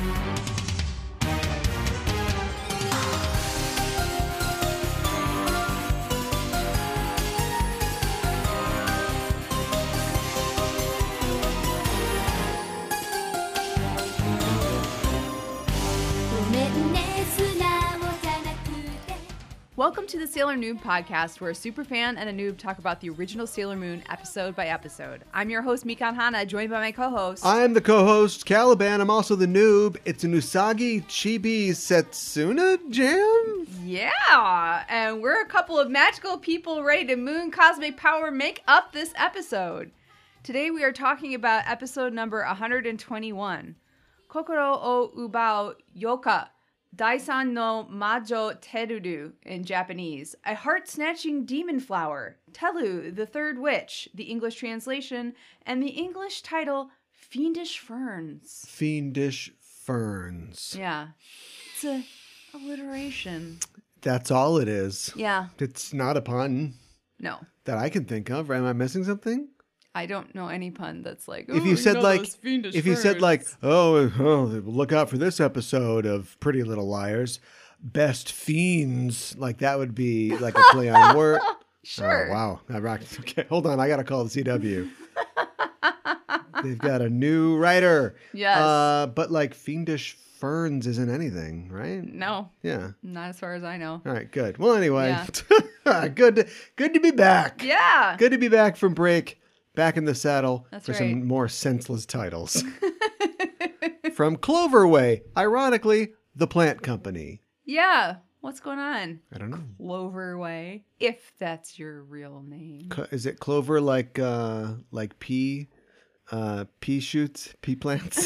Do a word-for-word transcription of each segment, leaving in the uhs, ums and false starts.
Welcome to the Sailor Noob podcast, where a superfan and a noob talk about the original Sailor Moon episode by episode. I'm your host, Mikan Hana, joined by my co-host. I'm the co-host, Caliban. I'm also the noob. It's an Usagi Chibi Setsuna Jam? Yeah, and we're a couple of magical people ready to moon cosmic power make up this episode. Today we are talking about episode number one hundred twenty-one, Kokoro o Ubao Yoka. Daisan no Majo Teruru in Japanese, a heart-snatching demon flower, Telu, the third witch, the English translation, and the English title, Fiendish Ferns. Fiendish Ferns. Yeah. It's a alliteration. That's all it is. Yeah. It's not a pun. No. That I can think of. Am I missing something? I don't know any pun that's like, oh, if you said know like, those fiendish if you ferns. said like, oh, oh, look out for this episode of Pretty Little Liars, Best Fiends, like that would be like a play on word. Sure. Oh, wow. I rocked. Okay, hold on. I got to call the C W. They've got a new writer. Yes. Uh, but like Fiendish Ferns isn't anything, right? No. Yeah. Not as far as I know. All right, good. Well, anyway, Yeah. good, to, good to be back. Yeah. Good to be back from break. Back in the saddle That's for right. some more senseless titles. From Cloverway, ironically, the plant company. Yeah. What's going on? I don't know. Cloverway, if that's your real name. Cl- Is it clover like uh, like pea, uh, pea shoots, pea plants?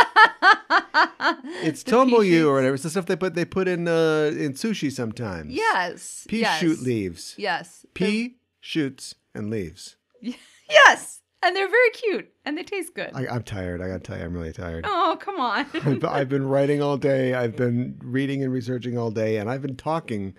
It's The pea tomoyu shoots. or whatever. It's the stuff they put they put in uh, in sushi sometimes. Yes. Pea yes. shoot leaves. Yes. Pea shoots and leaves. They're- Yes. And they're very cute. And they taste good. I, I'm tired. I gotta tell you, I'm really tired. Oh, come on. I've, I've been writing all day. I've been reading and researching all day, and I've been talking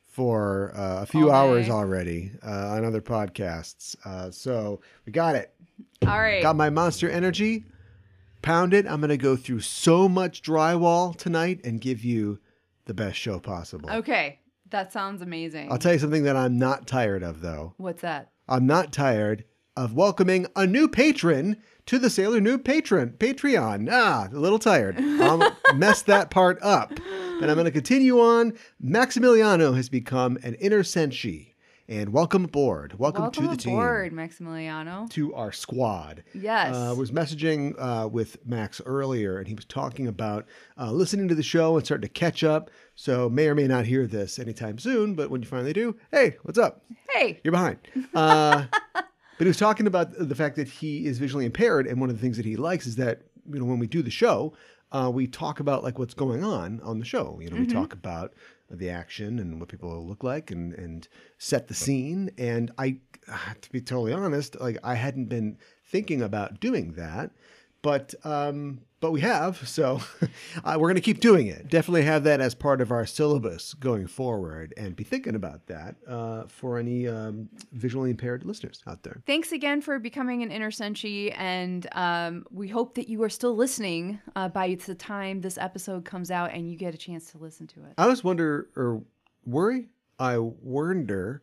for uh, a few All hours day. already uh, on other podcasts. Uh, so we got it. All right. Got my Monster Energy. Pound it. I'm gonna go through so much drywall tonight and give you the best show possible. Okay. That sounds amazing. I'll tell you something that I'm not tired of, though. What's that? I'm not tired of welcoming a new patron to the Sailor Noob patron Patreon. Ah, a little tired. I'll mess that part up. But I'm going to continue on. Maximiliano has become an inner senshi. And welcome aboard. Welcome, Welcome to the aboard, team. Maximiliano. To our squad. Yes. I uh, was messaging uh, with Max earlier, and he was talking about uh, listening to the show and starting to catch up. So may or may not hear this anytime soon, but when you finally do, hey, what's up? Hey. You're behind. Uh, but he was talking about the fact that he is visually impaired, and one of the things that he likes is that, you know, when we do the show, uh, we talk about like what's going on on the show. You know, Mm-hmm. we talk about the action and what people look like, and and set the scene. And I, to be totally honest, like I hadn't been thinking about doing that, but um, but we have. So uh, we're going to keep doing it. Definitely have that as part of our syllabus going forward, and be thinking about that uh, for any um, visually impaired listeners out there. Thanks again for becoming an inner senshi, and um, we hope that you are still listening uh, by the time this episode comes out and you get a chance to listen to it. I always wonder or worry. I wonder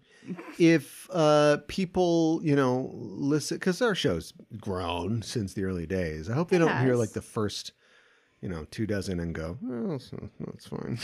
if uh, people, you know, listen, because our show's grown since the early days. I hope they It don't hear has. like the first, you know, two dozen and go, oh, so, that's fine.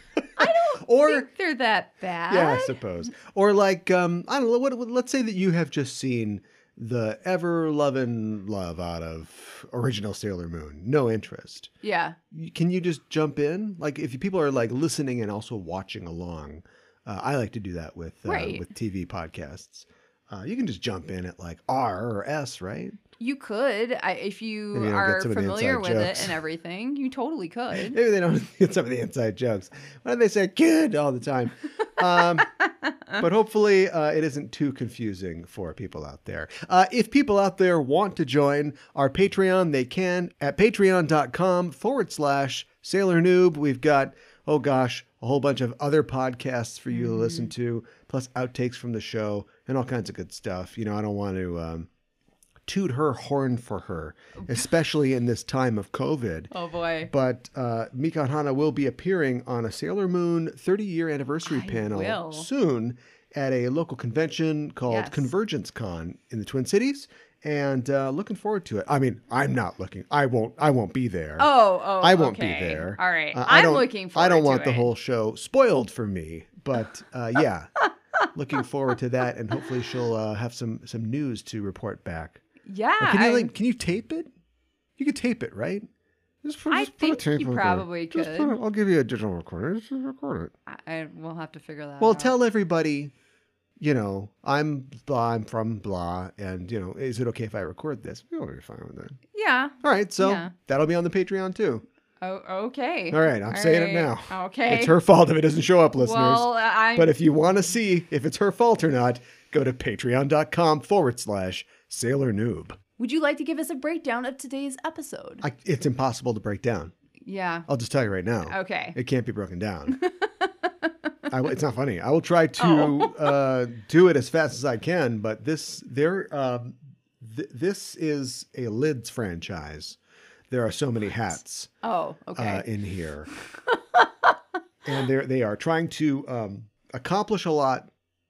I don't Or- think they're that bad. Yeah, I suppose. Or like, um, I don't know, what, what, let's say that you have just seen the ever-loving love out of original Sailor Moon. No interest. Yeah. Can you just jump in? Like, if people are like listening and also watching along, uh, I like to do that with uh, Right. with T V podcasts. Uh, you can just jump in at like R or S, right? You could, I, if you Maybe you don't get are some of the familiar inside with jokes. it and everything. You totally could. Maybe they don't get some of the inside jokes. Why do they say "kid" all the time? Um, but hopefully uh, it isn't too confusing for people out there. Uh, if people out there want to join our Patreon, they can at patreon.com forward slash Sailor Noob. We've got, oh gosh, a whole bunch of other podcasts for you mm. to listen to, plus outtakes from the show and all kinds of good stuff. You know, I don't want to... Um, toot her horn for her, especially in this time of COVID. Oh, boy. But uh, Mikan Hana will be appearing on a Sailor Moon thirty-year anniversary I panel will. soon at a local convention called Yes. Convergence Con in the Twin Cities. And uh, looking forward to it. I mean, I'm not looking. I won't. I won't be there. Oh, oh, I won't okay. be there. All right. Uh, I I'm don't- looking forward I don't to want the it. whole show spoiled for me, but uh, yeah, looking forward to that, and hopefully she'll uh, have some some news to report back. Yeah. Or can you I, like? Can you tape it? You could tape it, right? Just put, I just put a think tape you on there. probably Just could. put it- I'll give you a digital recorder. Just record it. I, I will have to figure that Well, out. tell everybody. You know, I'm blah. I'm from blah, and you know, is it okay if I record this? We'll be fine with that. Yeah. All right, so Yeah. that'll be on the Patreon too. Oh, okay. All right, I'm All saying it right. now. Okay. It's her fault if it doesn't show up, listeners. Well, I. But if you want to see if it's her fault or not, go to patreon.com forward slash Sailor Noob. Would you like to give us a breakdown of today's episode? I, it's impossible to break down. yeah. I'll just tell you right now. Okay. It can't be broken down. I, it's not funny. I will try to Oh. uh, do it as fast as I can, but this there um, th- this is a Lids franchise. There are so many hats Oh, okay. uh, in here, and they they are trying to um, accomplish a lot.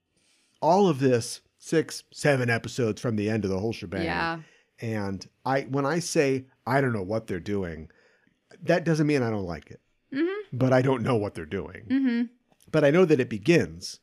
All of this six, seven episodes from the end of the whole shebang. yeah. And I, when I say I don't know what they're doing, that doesn't mean I don't like it. Mm-hmm. But I don't know what they're doing. Mm-hmm. But I know that it begins.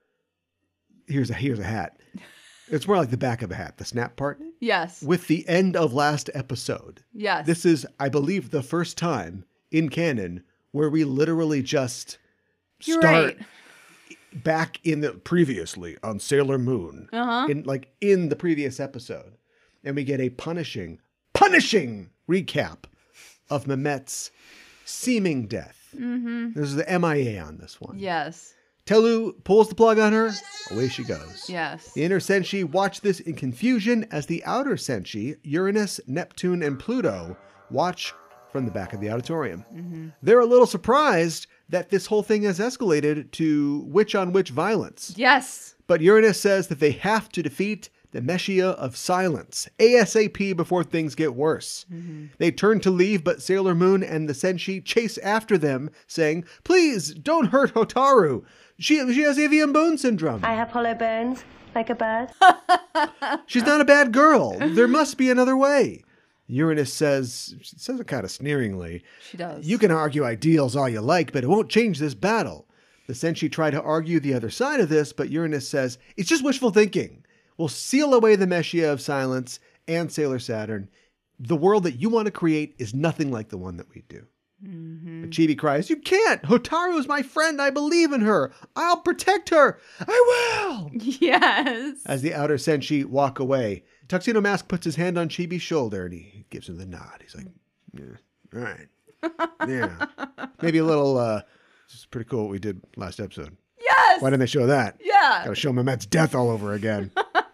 Here's a here's a hat. It's more like the back of a hat, the snap part, Yes. with the end of last episode. Yes. This is, I believe, the first time in canon where we literally just You're start right. back in the previously on Sailor Moon, Uh-huh. in like in the previous episode, and we get a punishing, punishing recap of Mehmet's seeming death. Mm-hmm. This is the M I A on this one. Yes. Telu pulls the plug on her. Away she goes. Yes. The inner Senshi watch this in confusion as the outer Senshi, Uranus, Neptune, and Pluto, watch from the back of the auditorium. Mm-hmm. They're a little surprised that this whole thing has escalated to witch-on-witch violence. Yes. But Uranus says that they have to defeat the Messiah of Silence ASAP before things get worse. Mm-hmm. They turn to leave, but Sailor Moon and the Senshi chase after them, saying, "Please, don't hurt Hotaru. She, she has avian bone syndrome. I have hollow bones, like a bird. She's not a bad girl. There must be another way." Uranus says, she says it kind of sneeringly, She does. "You can argue ideals all you like, but it won't change this battle." The Senshi try to argue the other side of this, but Uranus says, "It's just wishful thinking. We'll seal away the Messiah of Silence and Sailor Saturn. The world that you want to create is nothing like the one that we do." Mm-hmm. But Chibi cries, "You can't! Hotaru is my friend. I believe in her. I'll protect her. I will!" Yes. As the outer Senshi walk away, Tuxedo Mask puts his hand on Chibi's shoulder and he gives him the nod. He's like, "Yeah, all right. Yeah. Maybe a little, uh, this is pretty cool what we did last episode. Yes. Why didn't they show that? Yeah. Gotta show Mehmet's death all over again."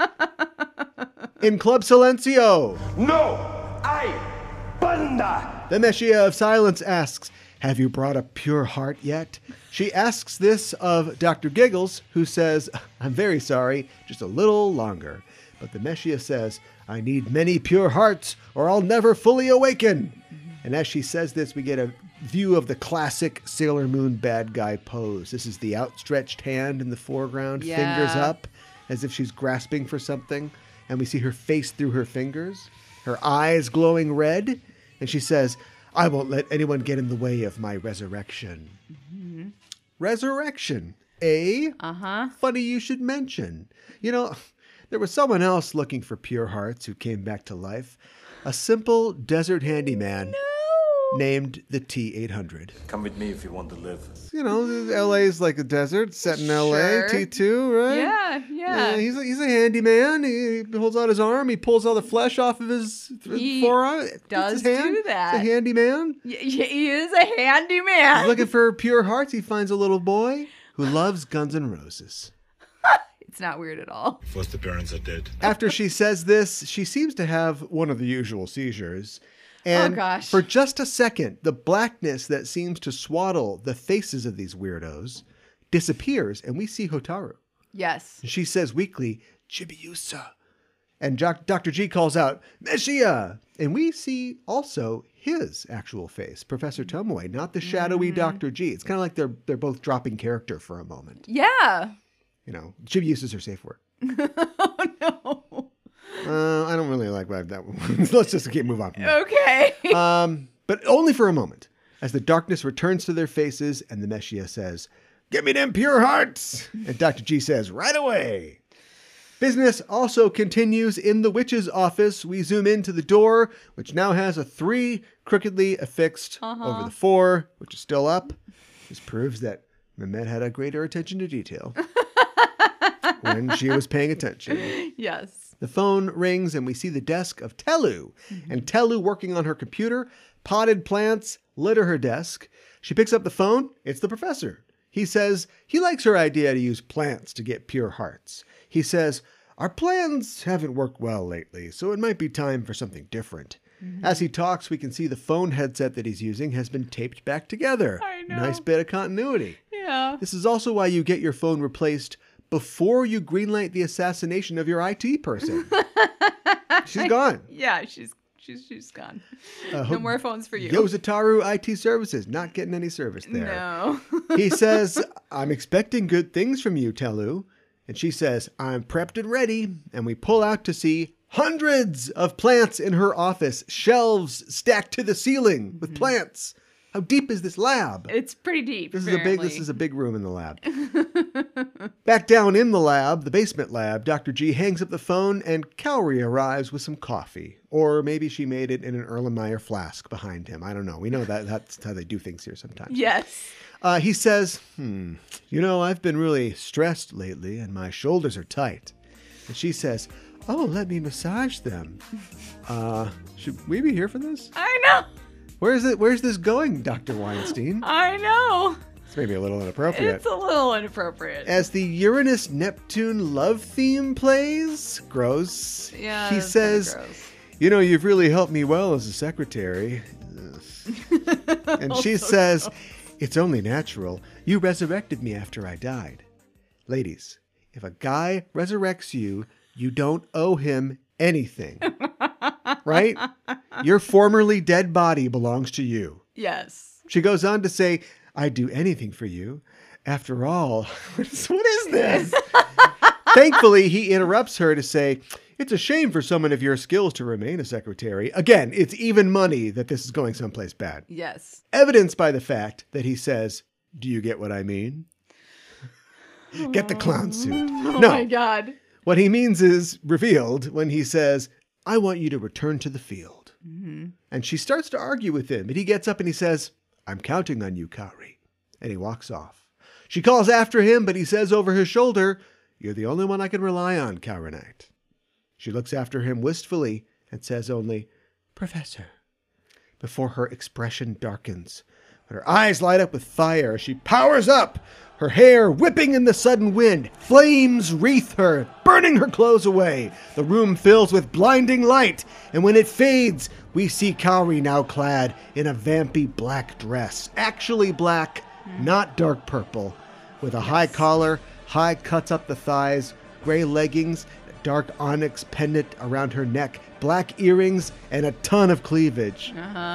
In Club Silencio, No, I, Banda. the Messiah of Silence asks, "Have you brought a pure heart yet?" She asks this of Doctor Giggles, who says, "I'm very sorry, just a little longer." But the Messiah says, "I need many pure hearts or I'll never fully awaken." And as she says this, we get a view of the classic Sailor Moon bad guy pose. This is the outstretched hand in the foreground, Yeah. fingers up, as if she's grasping for something. And we see her face through her fingers, her eyes glowing red. And she says, "I won't let anyone get in the way of my resurrection." Mm-hmm. Resurrection, eh? Uh-huh. Funny you should mention. You know, there was someone else looking for pure hearts who came back to life. A simple desert handyman named the T eight hundred. Come with me if you want to live. You know, L A is like a desert, set in L A, Sure. T two, right? Yeah, yeah. he's a, he's a handyman. He holds out his arm. He pulls all the flesh off of his He forearm. It's does his hand. do that. He's a handyman. Y- y- he is a handy man. He's looking for pure hearts. He finds a little boy who loves Guns N' Roses. It's not weird at all. First appearance are dead. After she says this, she seems to have one of the usual seizures. And Oh, gosh. for just a second, the blackness that seems to swaddle the faces of these weirdos disappears, and we see Hotaru. Yes. She says weakly, "Chibiusa." And Doc- Doctor G calls out, Messiah! And we see also his actual face, Professor Tomoe, not the shadowy mm-hmm. Doctor G. It's kind of like they're they're both dropping character for a moment. Yeah. You know, she uses her safe word. Oh, no. Uh, I don't really like that one. Let's just keep move on. Okay. Um, but only for a moment, as the darkness returns to their faces and the Messiah says, "Give me them pure hearts." And Doctor G says, "Right away." Business also continues in the witch's office. We zoom into the door, which now has a three crookedly affixed uh-huh. over the four, which is still up. This proves that Mehmet had a greater attention to detail when she was paying attention. Yes. The phone rings and we see the desk of Telu. Mm-hmm. And Telu working on her computer. Potted plants litter her desk. She picks up the phone. It's the professor. He says he likes her idea to use plants to get pure hearts. He says, our plans haven't worked well lately, so it might be time for something different. Mm-hmm. As he talks, we can see the phone headset that he's using has been taped back together. I know. Nice bit of continuity. Yeah. This is also why you get your phone replaced before you greenlight the assassination of your I T person. She's gone. Yeah, she's she's she's gone. Uh, no more phones for you. Yozataru I T Services, not getting any service there. No. He says, I'm expecting good things from you, Telu. And she says, I'm prepped and ready. And we pull out to see hundreds of plants in her office, shelves stacked to the ceiling with mm-hmm. plants. How deep is this lab? It's pretty deep. This apparently. is a big. This is a big room in the lab. Back down in the lab, the basement lab, Doctor G hangs up the phone, and Cowrie arrives with some coffee, or maybe she made it in an Erlenmeyer flask behind him. I don't know. We know that that's how they do things here sometimes. Yes. Uh, he says, "Hmm, you know, I've been really stressed lately, and my shoulders are tight." And she says, "Oh, let me massage them." Uh, should we be here for this? I know. Where's it? Where's this going, Doctor Weinstein? I know. It's maybe a little inappropriate. It's a little inappropriate. As the Uranus-Neptune love theme plays, gross. Yeah, he says, gross. "You know, you've really helped me well as a secretary." And she says, gross. "It's only natural. You resurrected me after I died." Ladies, if a guy resurrects you, you don't owe him anything. Right? Your formerly dead body belongs to you. Yes. She goes on to say, I'd do anything for you. After all, what is this? Thankfully, he interrupts her to say, it's a shame for someone of your skills to remain a secretary. Again, it's even money that this is going someplace bad. Yes. Evidenced by the fact that he says, do you get what I mean? Get the clown suit. Oh no. my God. What he means is revealed when he says, I want you to return to the field. Mm-hmm. And she starts to argue with him, and he gets up and he says, I'm counting on you, Cowrie. And he walks off. She calls after him, but he says over his shoulder, you're the only one I can rely on, Cowrie Knight. She looks after him wistfully and says only, Professor, before her expression darkens. But her eyes light up with fire as she powers up, her hair whipping in the sudden wind. Flames wreath her, burning her clothes away. The room fills with blinding light, and when it fades, we see Cowrie now clad in a vampy black dress. Actually black, mm. not dark purple, with a yes. high collar, high cuts up the thighs, gray leggings, a dark onyx pendant around her neck, black earrings, and a ton of cleavage. Uh-huh.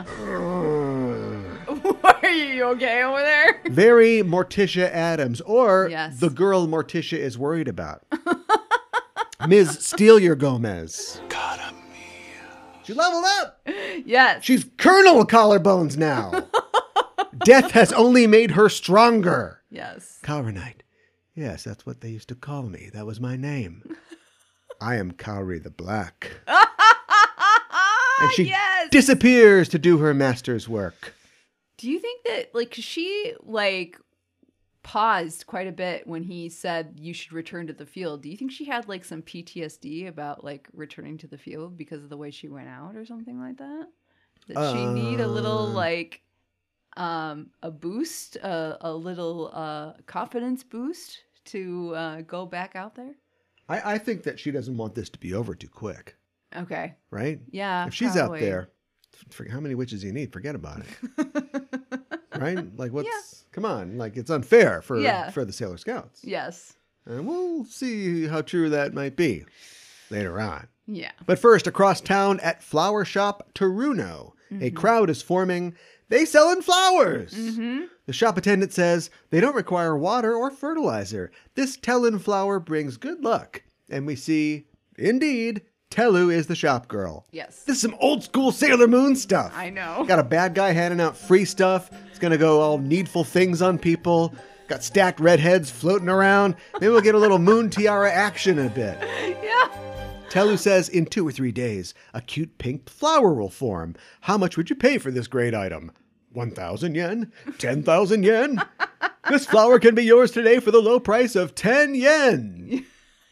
Are you okay over there? Very Morticia Addams, or yes. the girl Morticia is worried about. Miz Stelia Gomez. Cara mia. She leveled up. Yes. She's Colonel Collarbones now. Death has only made her stronger. Yes. Cowrie Knight. Yes, that's what they used to call me. That was my name. I am Cowrie the Black. And she yes. disappears to do her master's work. Do you think that, like, 'cause she, like, paused quite a bit when he said you should return to the field. Do you think she had, like, some P T S D about, like, returning to the field because of the way she went out or something like that? Did uh, she need a little, like, um, a boost, uh, a little uh, confidence boost to uh, go back out there? I, I think that she doesn't want this to be over too quick. Okay. Right? Yeah. If she's probably. out there, for, how many witches do you need? Forget about it. Right? Like, what's, yeah. come on. Like, it's unfair for, yeah. for the Sailor Scouts. Yes. And we'll see how true that might be later on. Yeah. But first, across town at Flower Shop Taruno, mm-hmm. a crowd is forming. They selling flowers. Mm-hmm. The shop attendant says they don't require water or fertilizer. This Tellin flower brings good luck. And we see, indeed, Tellu is the shop girl. Yes. This is some old school Sailor Moon stuff. I know. Got a bad guy handing out free stuff. It's going to go all needful things on people. Got stacked redheads floating around. Maybe we'll get a little Moon Tiara action in a bit. Yeah. Tellu says in two or three days, a cute pink flower will form. How much would you pay for this great item? one thousand yen? ten thousand yen? This flower can be yours today for the low price of ten yen.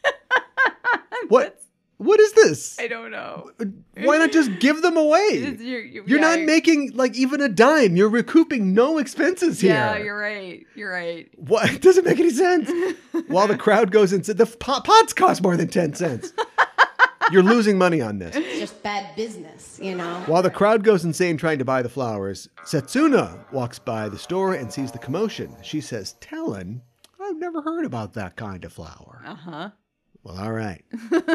What? What is this? I don't know. Why not just give them away? You're, you're, You're yeah, not making like even a dime. You're recouping no expenses here. Yeah, you're right. You're right. What? It doesn't make any sense. While the crowd goes inside, the pot, pots cost more than ten cents. You're losing money on this. It's just bad business, you know. While the crowd goes insane trying to buy the flowers, Setsuna walks by the store and sees the commotion. She says, Tellin, I've never heard about that kind of flower. Uh-huh. Well, all right.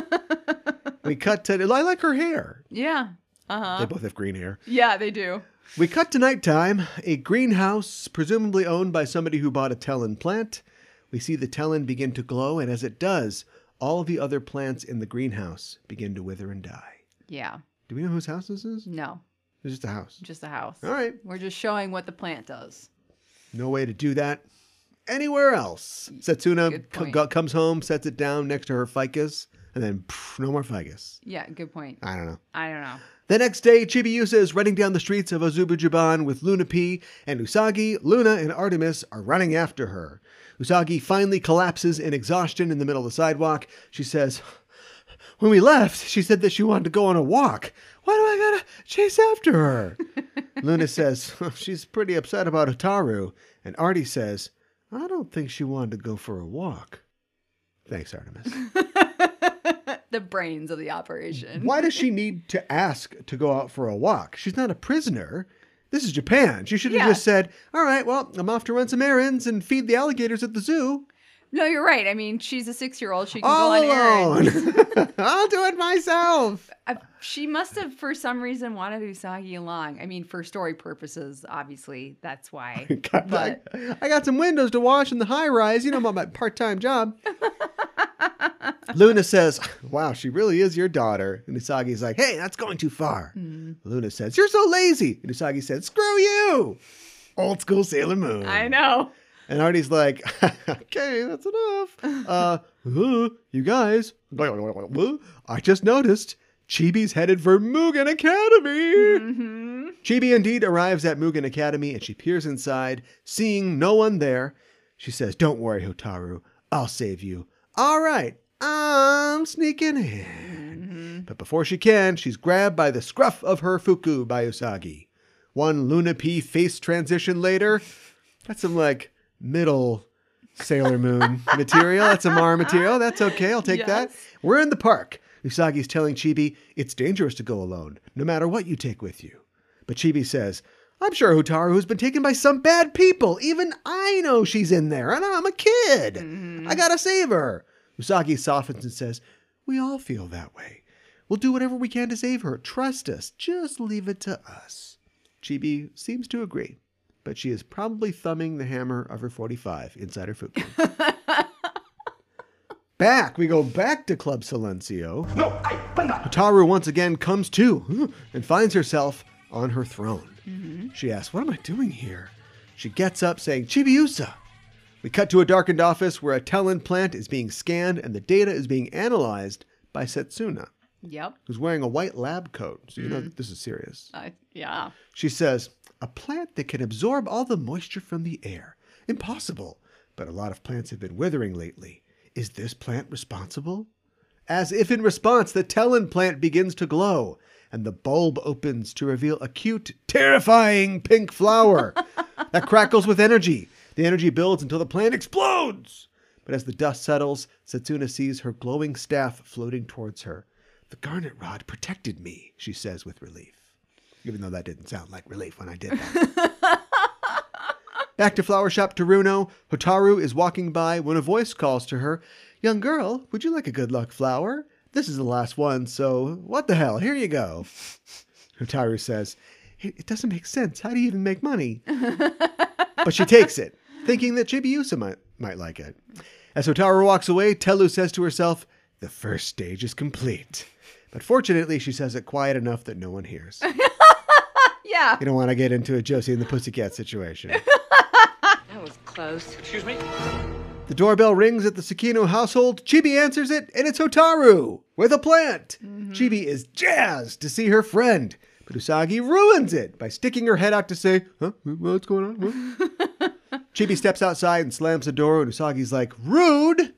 We cut to, I like her hair. Yeah. Uh-huh. They both have green hair. Yeah, they do. We cut to nighttime, a greenhouse presumably owned by somebody who bought a Tellin plant. We see the Tellin begin to glow, and as it does, all the other plants in the greenhouse begin to wither and die. Yeah. Do we know whose house this is? No. It's just a house. Just a house. All right. We're just showing what the plant does. No way to do that anywhere else. Setsuna Good c- point. go- comes home, sets it down next to her ficus, and then pff, no more ficus. Yeah, good point. I don't know. I don't know. The next day, Chibiusa is running down the streets of Azubujuban with Luna P, and Usagi, Luna, and Artemis are running after her. Usagi finally collapses in exhaustion in the middle of the sidewalk. She says, when we left, she said that she wanted to go on a walk. Why do I gotta chase after her? Luna says, she's pretty upset about Hotaru. And Artie says, I don't think she wanted to go for a walk. Thanks, Artemis. The brains of the operation. Why does she need to ask to go out for a walk? She's not a prisoner. This is Japan. She should have Yeah. just said, all right, well, I'm off to run some errands and feed the alligators at the zoo. No, you're right. I mean, she's a six-year-old. She can All go on errands. alone. I'll do it myself. Uh, she must have, for some reason, wanted Usagi along. I mean, for story purposes, obviously, that's why. God, But I, I got some windows to wash in the high rise. You know about my part-time job. Luna says, wow, she really is your daughter. And Usagi's like, hey, that's going too far. Hmm. Luna says, you're so lazy. And Usagi said, screw you. Old school Sailor Moon. I know. And Artie's like, okay, that's enough. Uh, uh, you guys, I just noticed Chibi's headed for Mugen Academy. Mm-hmm. Chibi indeed arrives at Mugen Academy and she peers inside, seeing no one there. She says, don't worry, Hotaru, I'll save you. All right, I'm sneaking in. Mm-hmm. But before she can, she's grabbed by the scruff of her fuku by Usagi. One Luna P face transition later, that's some like middle Sailor Moon material. That's a Mara material. That's okay. I'll take Yes. that. We're in the park. Usagi's telling Chibi it's dangerous to go alone, no matter what you take with you. But Chibi says, I'm sure Hotaru has been taken by some bad people. Even I know she's in there, and I'm a kid. Mm-hmm. I gotta save her. Usagi softens and says, we all feel that way. We'll do whatever we can to save her. Trust us. Just leave it to us. Chibi seems to agree, but she is probably thumbing the hammer of her forty-five inside her fuku. Back, we go back to Club Silencio. No, I panda. Hotaru once again comes to and finds herself on her throne. Mm-hmm. She asks, what am I doing here? She gets up saying, Chibiusa. We cut to a darkened office where a Tellin plant is being scanned and the data is being analyzed by Setsuna, Yep. who's wearing a white lab coat. So you know that this is serious. Uh, yeah. She says, a plant that can absorb all the moisture from the air. Impossible. But a lot of plants have been withering lately. Is this plant responsible? As if in response, the Tellin plant begins to glow, and the bulb opens to reveal a cute, terrifying pink flower that crackles with energy. The energy builds until the plant explodes. But as the dust settles, Setsuna sees her glowing staff floating towards her. The garnet rod protected me, she says with relief. Even though that didn't sound like relief when I did that. Back to Flower Shop Taruno, Hotaru is walking by when a voice calls to her, young girl, would you like a good luck flower? This is the last one, so what the hell? Here you go. Hotaru says, it, it doesn't make sense. How do you even make money? But she takes it, thinking that Chibiusa might, might like it. As Hotaru walks away, Telu says to herself, the first stage is complete. But fortunately, she says it quiet enough that no one hears. Yeah. You don't want to get into a Josie and the Pussycat situation. That was close. Excuse me? The doorbell rings at the Tsukino household. Chibi answers it, and it's Hotaru with a plant. Mm-hmm. Chibi is jazzed to see her friend, but Usagi ruins it by sticking her head out to say, huh? What's going on? Huh? Chibi steps outside and slams the door, and Usagi's like, rude!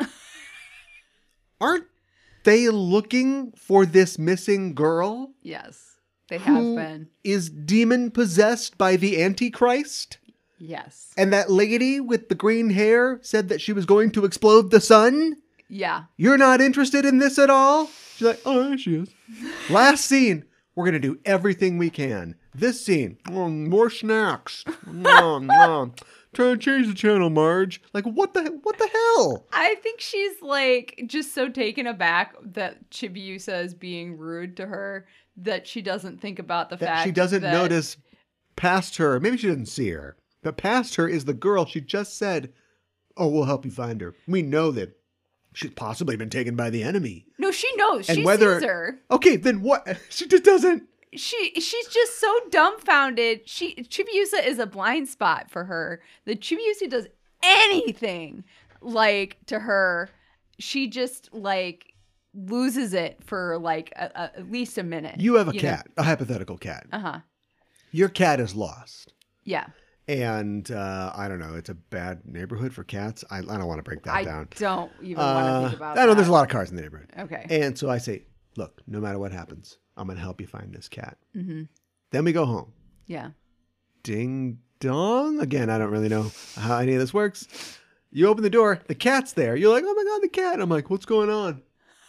Aren't they looking for this missing girl? Yes, they have who been. Is demon possessed by the Antichrist? Yes. And that lady with the green hair said that she was going to explode the sun? Yeah. You're not interested in this at all? She's like, oh, there she is. Last scene, we're going to do everything we can. This scene, oh, more snacks. No, no. Try to change the channel, Marge. Like, what the what the hell? I think she's like just so taken aback that Chibiusa is being rude to her that she doesn't think about the That fact she doesn't that notice past her. Maybe she doesn't see her. But past her is the girl she just said, oh, we'll help you find her. We know that she's possibly been taken by the enemy. No, she knows. And she whether, sees her. Okay, then what? She just doesn't. She she's just so dumbfounded. She Chibiusa is a blind spot for her. The Chibiusa does anything like to her, she just like loses it for like a, a, at least a minute. You have a you cat, know? a hypothetical cat. Uh huh. Your cat is lost. Yeah. And uh, I don't know, it's a bad neighborhood for cats. I, I don't want to break that I down. don't even Uh, want to think about I know that. there's a lot of cars in the neighborhood. Okay. And so I say, look, no matter what happens, I'm going to help you find this cat. Mm-hmm. Then we go home. Yeah. Ding dong. Again, I don't really know how any of this works. You open the door, the cat's there. You're like, oh my God, the cat. I'm like, what's going on?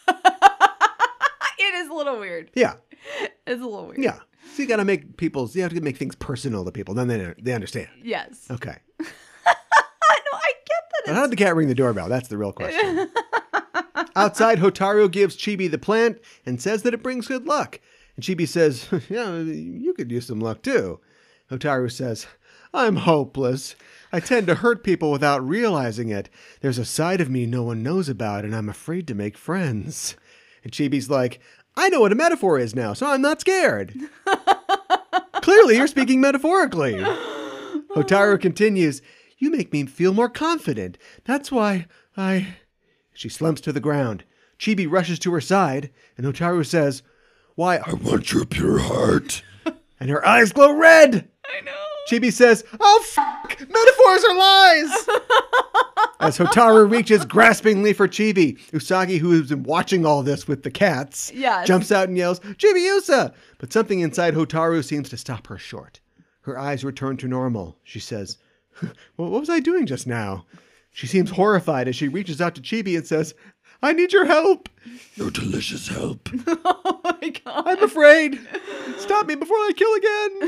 It is a little weird. Yeah. It's a little weird. Yeah. So you got to make people's, you have to make things personal to people. Then they, they understand. Yes. Okay. no, I get that. But how did the cat ring the doorbell? That's the real question. Outside, Hotaru gives Chibi the plant and says that it brings good luck. And Chibi says, yeah, you could use some luck too. Hotaru says, I'm hopeless. I tend to hurt people without realizing it. There's a side of me no one knows about, and I'm afraid to make friends. And Chibi's like, I know what a metaphor is now, so I'm not scared. Clearly, you're speaking metaphorically. Hotaru continues, you make me feel more confident. That's why I... She slumps to the ground. Chibi rushes to her side, and Hotaru says, why, I want your pure heart. And her eyes glow red. I know. Chibi says, oh, fuck, metaphors are lies. As Hotaru reaches graspingly for Chibi, Usagi, who has been watching all this with the cats, yes. jumps out and yells, Chibiusa! But something inside Hotaru seems to stop her short. Her eyes return to normal. She says, well, what was I doing just now? She seems horrified as she reaches out to Chibi and says, I need your help. Your delicious help. Oh my God. I'm afraid. Stop me before I kill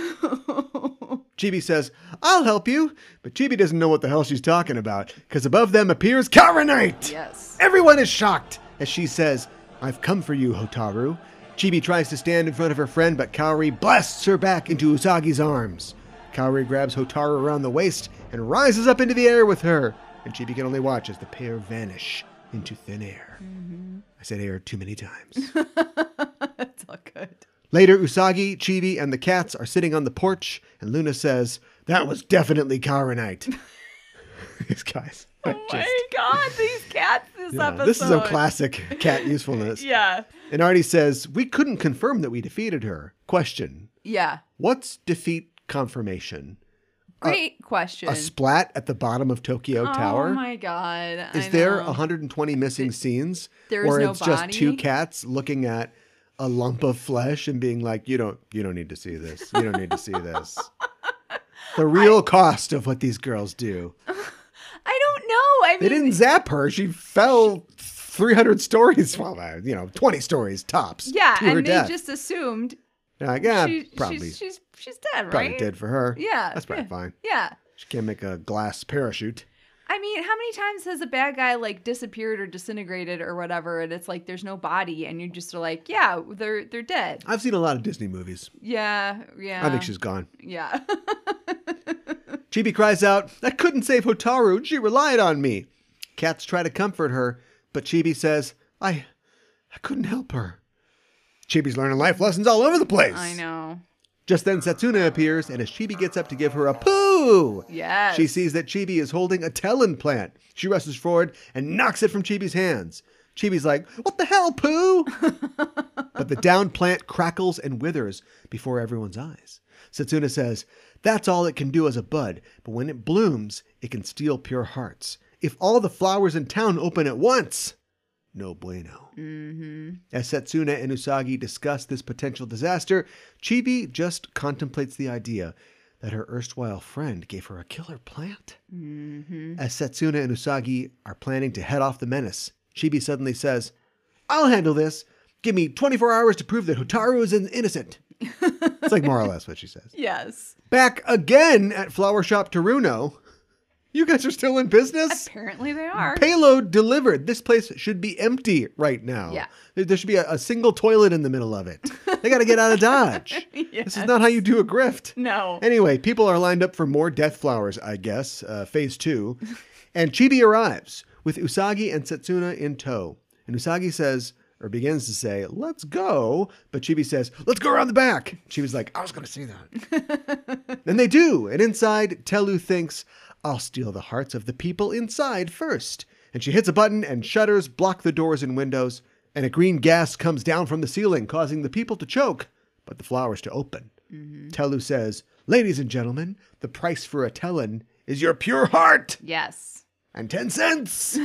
again. Chibi says, I'll help you. But Chibi doesn't know what the hell she's talking about, because above them appears Kaorinite. Yes. Everyone is shocked as she says, I've come for you, Hotaru. Chibi tries to stand in front of her friend, but Kaori blasts her back into Usagi's arms. Kaori grabs Hotaru around the waist and rises up into the air with her. And Chibi can only watch as the pair vanish into thin air. Mm-hmm. I said air too many times. That's all good. Later, Usagi, Chibi, and the cats are sitting on the porch, and Luna says, that was definitely Kaorinite. These guys. Oh just, my God, these cats this yeah, episode. this is a classic cat usefulness. Yeah. And Artie says, we couldn't confirm that we defeated her. Question. Yeah. What's defeat confirmation? Great question. A splat at the bottom of Tokyo Tower? Oh my God. Is I there know. one hundred twenty missing scenes? there is or no it's just body? two cats looking at a lump of flesh and being like, you don't you don't need to see this. You don't need to see this. The real I, cost of what these girls do. I don't know. I mean, they didn't zap her. She fell three hundred stories. Well, uh, you know, twenty stories tops. Yeah, to her and they death. just assumed They're like, yeah, she, probably. she's, she's she's dead, Probably right? dead for her. Yeah. That's probably yeah, fine. Yeah. She can't make a glass parachute. I I mean, how many times has a bad guy like disappeared or disintegrated or whatever, and it's like there's no body, and you just are like, yeah, they're they're dead. I've seen a lot of Disney movies. Yeah, yeah. I think she's gone. Yeah. Chibi cries out, I couldn't save Hotaru. She relied on me. Cats try to comfort her, but Chibi says, I, I couldn't help her. Chibi's learning life lessons all over the place. I know. Just then Setsuna appears, and as Chibi gets up to give her a poo, Yes. she sees that Chibi is holding a Talon plant. She rushes forward and knocks it from Chibi's hands. Chibi's like, what the hell, Pooh? But the downed plant crackles and withers before everyone's eyes. Setsuna says, that's all it can do as a bud, but when it blooms, it can steal pure hearts. If all the flowers in town open at once, no bueno. Mm-hmm. As Setsuna and Usagi discuss this potential disaster, Chibi just contemplates the idea that her erstwhile friend gave her a killer plant. Mm-hmm. As Setsuna and Usagi are planning to head off the menace, Chibi suddenly says, I'll handle this. Give me twenty-four hours to prove that Hotaru is innocent. It's like more or less what she says. Yes. Back again at Flower Shop Teruno. You guys are still in business? Apparently they are. Payload delivered. This place should be empty right now. Yeah. There, there should be a, a single toilet in the middle of it. They got to get out of Dodge. Yes. This is not how you do a grift. No. Anyway, people are lined up for more death flowers, I guess, uh, phase two. And Chibi arrives with Usagi and Setsuna in tow. And Usagi says, or begins to say, let's go. But Chibi says, let's go around the back. Chibi's like, I was going to say that. And they do. And inside, Telu thinks, I'll steal the hearts of the people inside first. And she hits a button and shutters block the doors and windows. And a green gas comes down from the ceiling, causing the people to choke, but the flowers to open. Mm-hmm. Telu says, ladies and gentlemen, the price for a Talon is your pure heart. Yes. And ten cents.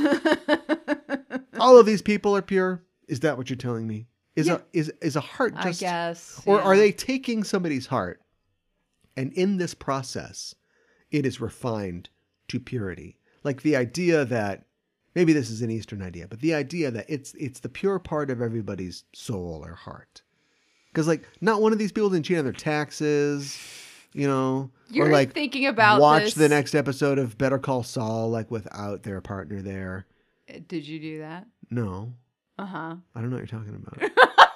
All of these people are pure. Is that what you're telling me? Is Yeah. a is is a heart just I guess. or yeah. are they taking somebody's heart and in this process it is refined to purity? Like the idea that maybe this is an Eastern idea, but the idea that it's it's the pure part of everybody's soul or heart. Because like not one of these people didn't cheat on their taxes, you know, You're or like thinking about watch this- the next episode of Better Call Saul like without their partner there. Did you do that? No, Uh-huh. I don't know what you're talking about.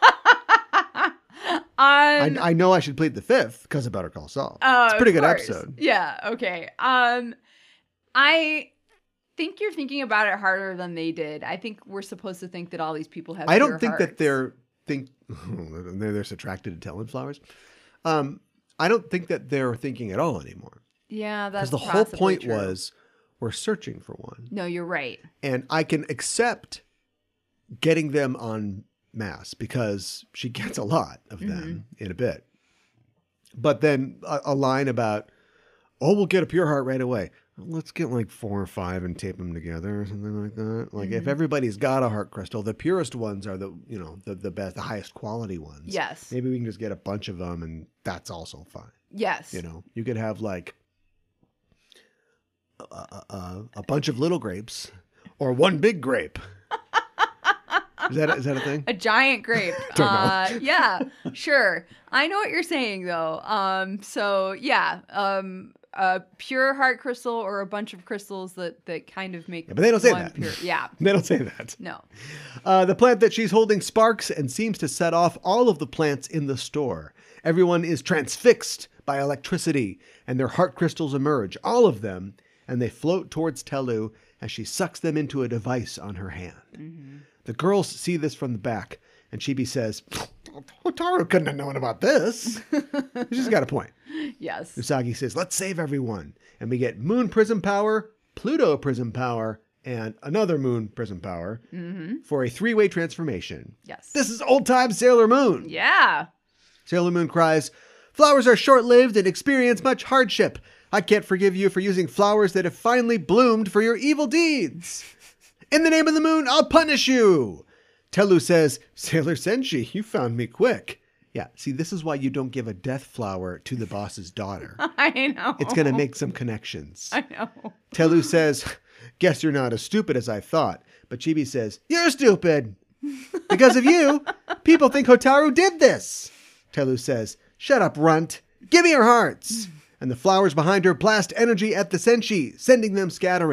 Um, I, I know I should plead the fifth because of Better Call Saul. Oh, it's a pretty of good course. episode. Yeah, okay. Um I think you're thinking about it harder than they did. I think we're supposed to think that all these people have I pure don't think that hearts. they're think they're, they're subtracted to Talon flowers. Um, I don't think that they're thinking at all anymore. Yeah, that's Because the whole possibly point true. was we're searching for one. No, you're right. And I can accept getting them on mass because she gets a lot of them Mm-hmm. in a bit. But then a, a line about, oh, we'll get a pure heart right away. Let's get like four or five and tape them together or something like that. Like Mm-hmm. if everybody's got a heart crystal, the purest ones are the, you know, the, the best, the highest quality ones. Yes. Maybe we can just get a bunch of them and that's also fine. Yes. You know, you could have like a, a, a, a bunch of little grapes or one big grape. Is that, is that a thing? A giant grape. Don't know. Uh, yeah, sure. I know what you're saying though. Um, so yeah, um, a pure heart crystal or a bunch of crystals that, that kind of make. Yeah, but they don't say one that. Pure. Yeah. They don't say that. No. Uh, the plant that she's holding sparks and seems to set off all of the plants in the store. Everyone is transfixed by electricity and their heart crystals emerge, all of them, and they float towards Telu as she sucks them into a device on her hand. Mm-hmm. The girls see this from the back, and Chibi says, Hotaru couldn't have known about this. She's got a point. Yes. Usagi says, let's save everyone. And we get moon prism power, Pluto prism power, and another moon prism power Mm-hmm. for a three-way transformation. Yes. This is old-time Sailor Moon. Yeah. Sailor Moon cries, flowers are short-lived and experience much hardship. I can't forgive you for using flowers that have finally bloomed for your evil deeds. In the name of the moon, I'll punish you. Telu says, Sailor Senshi, you found me quick. Yeah, see, this is why you don't give a death flower to the boss's daughter. I know. It's going to make some connections. I know. Telu says, guess you're not as stupid as I thought. But Chibi says, you're stupid. Because of you, people think Hotaru did this. Telu says, shut up, runt. Give me your hearts. And the flowers behind her blast energy at the Senshi, sending them scattering.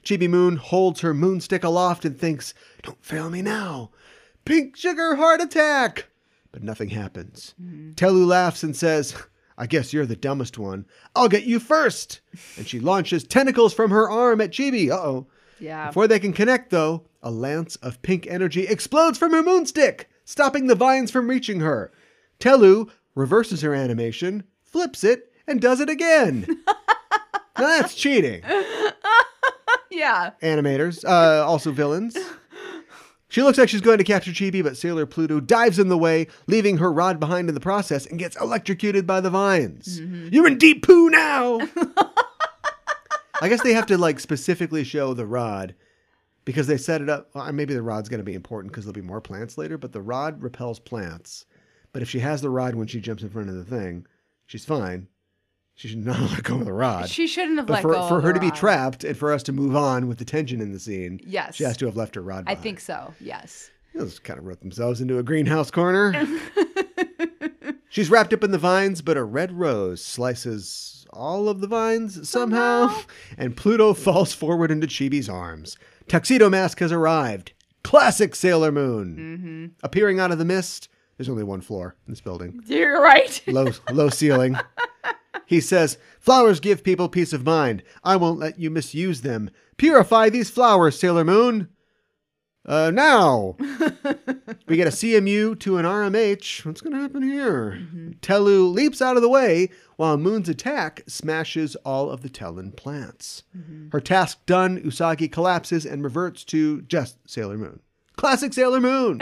Chibi Moon holds her moon stick aloft and thinks, don't fail me now. Pink sugar heart attack. But nothing happens. Mm-hmm. Tellu laughs and says, I guess you're the dumbest one. I'll get you first. And she launches tentacles from her arm at Chibi. Uh-oh. Yeah. Before they can connect, though, a lance of pink energy explodes from her moonstick, stopping the vines from reaching her. Tellu reverses her animation, flips it, and does it again. Now that's cheating. Yeah. Animators, uh, also villains. She looks like she's going to capture Chibi, but Sailor Pluto dives in the way, leaving her rod behind in the process, and gets electrocuted by the vines. Mm-hmm. You're in deep poo now! I guess they have to like specifically show the rod because they set it up. Well, maybe the rod's going to be important because there'll be more plants later, but the rod repels plants. But if she has the rod when she jumps in front of the thing, she's fine. She should not let go of the rod. She shouldn't have but let for, go for of her the to rod. be trapped and for us to move on with the tension in the scene, Yes. she has to have left her rod behind. I think so, yes. Those kind of wrote themselves into a greenhouse corner. She's wrapped up in the vines, but a red rose slices all of the vines somehow, somehow. And Pluto falls forward into Chibi's arms. Tuxedo Mask has arrived. Classic Sailor Moon. Mm-hmm. Appearing out of the mist. There's only one floor in this building. You're right. Low, low ceiling. He says, flowers give people peace of mind. I won't let you misuse them. Purify these flowers, Sailor Moon. Uh, now. We get a C M U to an R M H. What's going to happen here? Mm-hmm. Tellu leaps out of the way while Moon's attack smashes all of the Tellan plants. Mm-hmm. Her task done, Usagi collapses and reverts to just Sailor Moon. Classic Sailor Moon.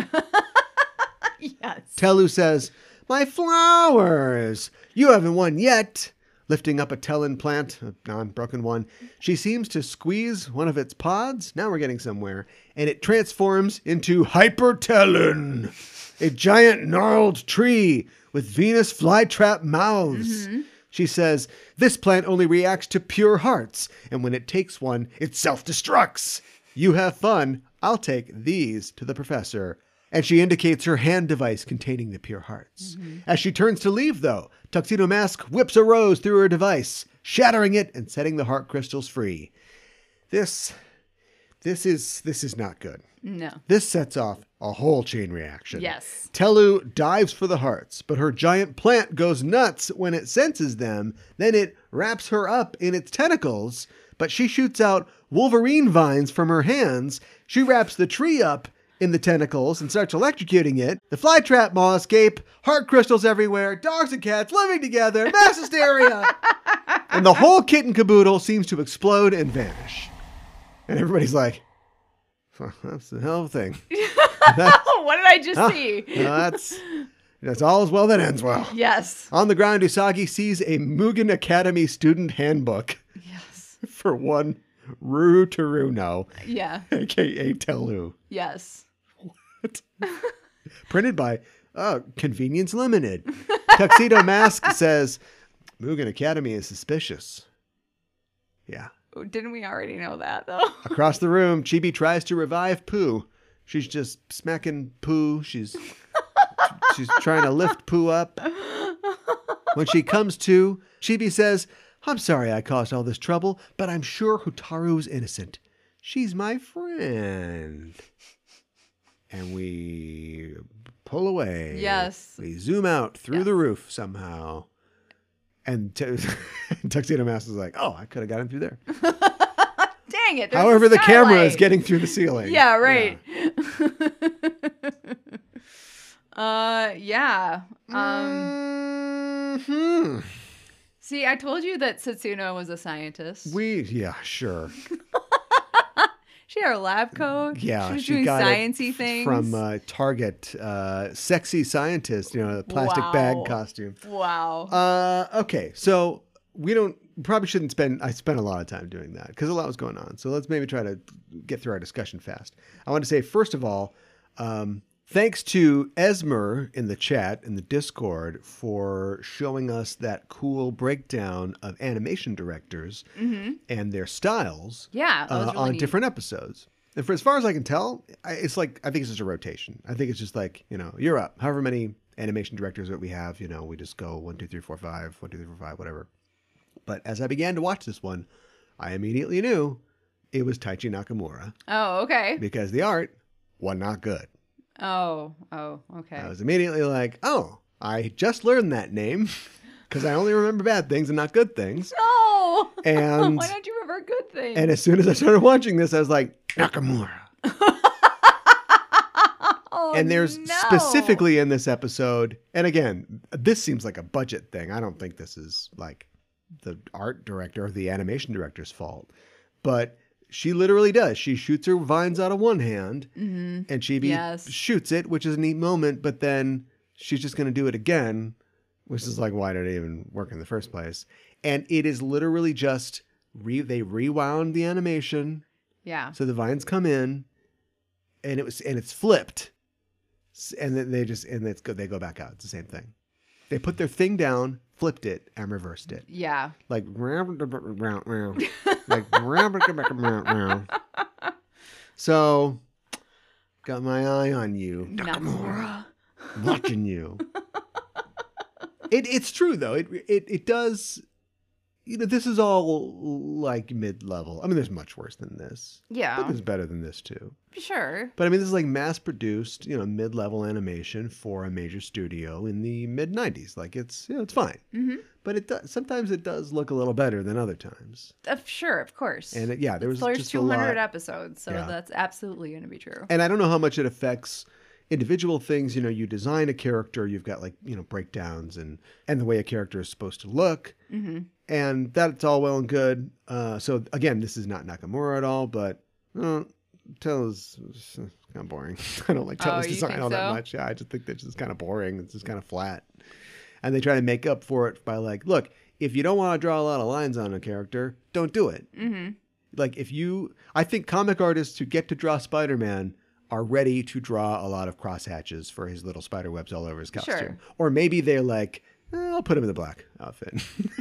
Yes. Tellu says, my flowers. You haven't won yet. Lifting up a Tellan plant, a non-broken one, she seems to squeeze one of its pods. Now we're getting somewhere. And it transforms into Hyper Tellan, a giant gnarled tree with Venus flytrap mouths. Mm-hmm. She says, this plant only reacts to pure hearts, and when it takes one, it self-destructs. You have fun. I'll take these to the professor. And she indicates her hand device containing the pure hearts. Mm-hmm. As she turns to leave, though, Tuxedo Mask whips a rose through her device, shattering it and setting the heart crystals free. This, this is, this is not good. No. This sets off a whole chain reaction. Yes. Tellu dives for the hearts, but her giant plant goes nuts when it senses them. Then it wraps her up in its tentacles, but she shoots out Wolverine vines from her hands. She wraps the tree up in the tentacles and starts electrocuting it. The flytrap maw escape, heart crystals everywhere, dogs and cats living together, mass hysteria. And the whole kit and caboodle seems to explode and vanish. And everybody's like, well, that's a hell of a thing. What did I just huh, see? no, that's, that's all is well that ends well. Yes. On the ground, Usagi sees a Mugen Academy student handbook. Yes. For one Ru Teruno. Yeah. A K A Tellu. Yes. What? Printed by uh, Convenience Limited. Tuxedo Mask says, Mugen Academy is suspicious. Yeah. Didn't we already know that, though? Across the room, Chibi tries to revive Pooh. She's just smacking Pooh. She's she's trying to lift Pooh up. When she comes to, Chibi says, I'm sorry I caused all this trouble, but I'm sure Hotaru is innocent. She's my friend. And we pull away. Yes. We zoom out through yes. the roof somehow. And t- Tuxedo Mask is like, oh, I could have gotten through there. Dang it. However, the camera is getting through the ceiling. Yeah, right. Yeah. uh, yeah. Um, mm-hmm. See, I told you that Setsuna was a scientist. We, yeah, sure. She had her lab coat. Yeah, she was she doing got sciencey it things from uh, Target. Uh, sexy scientist, you know, the plastic wow. bag costume. Wow. Uh, okay, so we don't probably shouldn't spend. I spent a lot of time doing that because a lot was going on. So let's maybe try to get through our discussion fast. I want to say first of all, um, thanks to Esmer in the chat in the Discord for showing us that cool breakdown of animation directors mm-hmm. and their styles. Yeah, that was uh, really on neat. different episodes. And for as far as I can tell, I, it's like I think it's just a rotation. I think it's just like, you know, you're up. However many animation directors that we have, you know, we just go one, two, three, four, five, one, two, three, four, five, whatever. But as I began to watch this one, I immediately knew it was Taichi Nakamura Oh, okay. because the art was not good. Oh, oh, okay. I was immediately like, oh, I just learned that name because I only remember bad things and not good things. No! And Why don't you remember good things? and as soon as I started watching this, I was like, Nakamura. oh, And there's no. specifically in this episode, and again, this seems like a budget thing. I don't think this is like the art director or the animation director's fault, but she literally does. She shoots her vines out of one hand, Mhm. and Chibi Yes. shoots it, which is a neat moment, but then she's just going to do it again, which is like, why did it even work in the first place? And it is literally just, re- they rewound the animation, Yeah. so the vines come in, and it was and it's flipped. S- And then they just and it's go they go back out. It's the same thing. They put their thing down, flipped it, and reversed it. Yeah. Like like so got my eye on you. Nakamura. Watching you. It it's true though. It it it does. You know, this is all like mid level. I mean, there's much worse than this. Yeah. But there's better than this too. Sure. But I mean, this is like mass produced, you know, mid level animation for a major studio in the mid nineties. Like it's, you know, it's fine. Mm-hmm. But it does, sometimes it does look a little better than other times. Uh, sure, of course. And it, yeah, there was So there's just two a hundred lot. episodes, so Yeah. that's absolutely going to be true. And I don't know how much it affects individual things. You know, you design a character, you've got like, you know, breakdowns and, and the way a character is supposed to look. Mm-hmm. And that's all well and good. Uh, so again, this is not Nakamura at all, but uh, Tella's kind of boring. I don't like Tella's Oh, you design think all that so? much. Yeah, I just think that's just kind of boring. It's just kind of flat. And they try to make up for it by like, look, if you don't want to draw a lot of lines on a character, don't do it. Mm-hmm. Like if you, I think comic artists who get to draw Spider-Man are ready to draw a lot of crosshatches for his little spider webs all over his costume. Sure. Or maybe they're like, eh, I'll put him in the black outfit.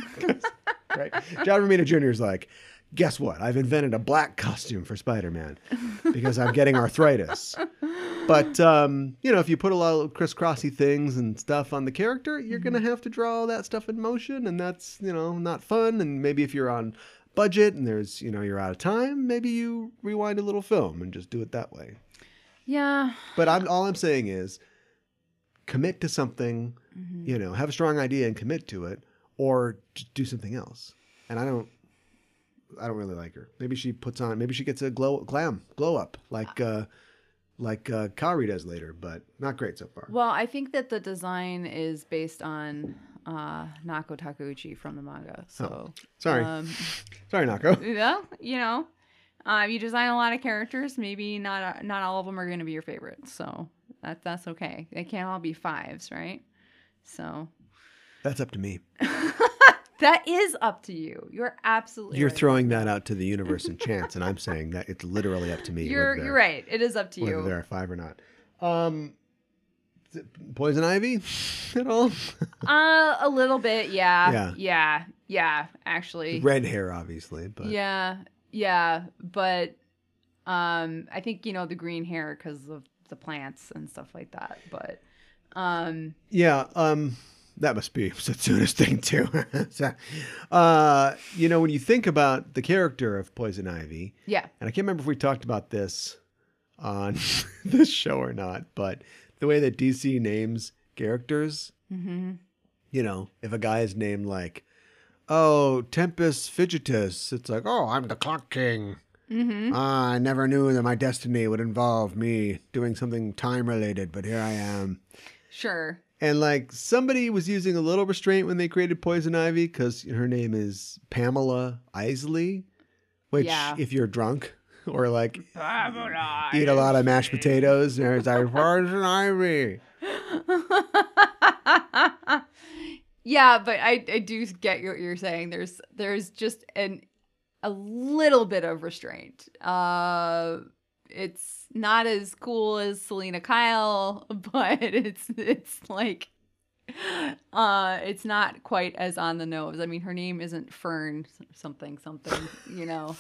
Right? John Romita Junior is like, guess what? I've invented a black costume for Spider-Man because I'm getting arthritis. But, um, you know, if you put a lot of crisscrossy things and stuff on the character, you're going to have to draw all that stuff in motion. And that's, you know, not fun. And maybe if you're on budget and there's, you know, you're out of time, maybe you rewind a little film and just do it that way. Yeah. But I'm, all I'm saying is commit to something, Mm-hmm. you know, have a strong idea and commit to it, or just do something else. And I don't, I don't really like her. Maybe she puts on, maybe she gets a glow, glam, glow up like, uh, like uh, Kaori does later, but not great so far. Well, I think that the design is based on uh, Nako Takeuchi from the manga. So Sorry, um, sorry, Nako. you know, you know, uh, you design a lot of characters. Maybe not not all of them are going to be your favorites. So that that's okay. They can't all be fives, right? So That's up to me. that is up to you. You're absolutely You're right. throwing that out to the universe and chance, and I'm saying that it's literally up to me. You're whether you're there- right. It is up to Whether you. there are five or not. Um, is it Poison Ivy at all? Uh, a little bit, yeah, Yeah. yeah, yeah. Actually, Red hair, obviously, but yeah, yeah. But um, I think you know the green hair because of the plants and stuff like that. But um, yeah. Um, that must be Satsuna's thing too. So, uh, you know, when you think about the character of Poison Ivy, yeah, and I can't remember if we talked about this on this show or not, but the way that D C names characters, mm-hmm. you know, if a guy is named like, oh, Tempest Fidgetus, it's like, oh, I'm the Clock King. Mm-hmm. Ah, I never knew that my destiny would involve me doing something time related, but here I am. Sure. And like somebody was using a little restraint when they created Poison Ivy because her name is Pamela Isley, which Yeah. if you're drunk or like eat a lot of mashed potatoes, there's like Poison Ivy. Yeah, but I, I do get what you're saying. There's there's just an a little bit of restraint. Uh, it's not as cool as Selena Kyle, but it's it's like uh, it's not quite as on the nose. I mean, her name isn't Fern something something, you know.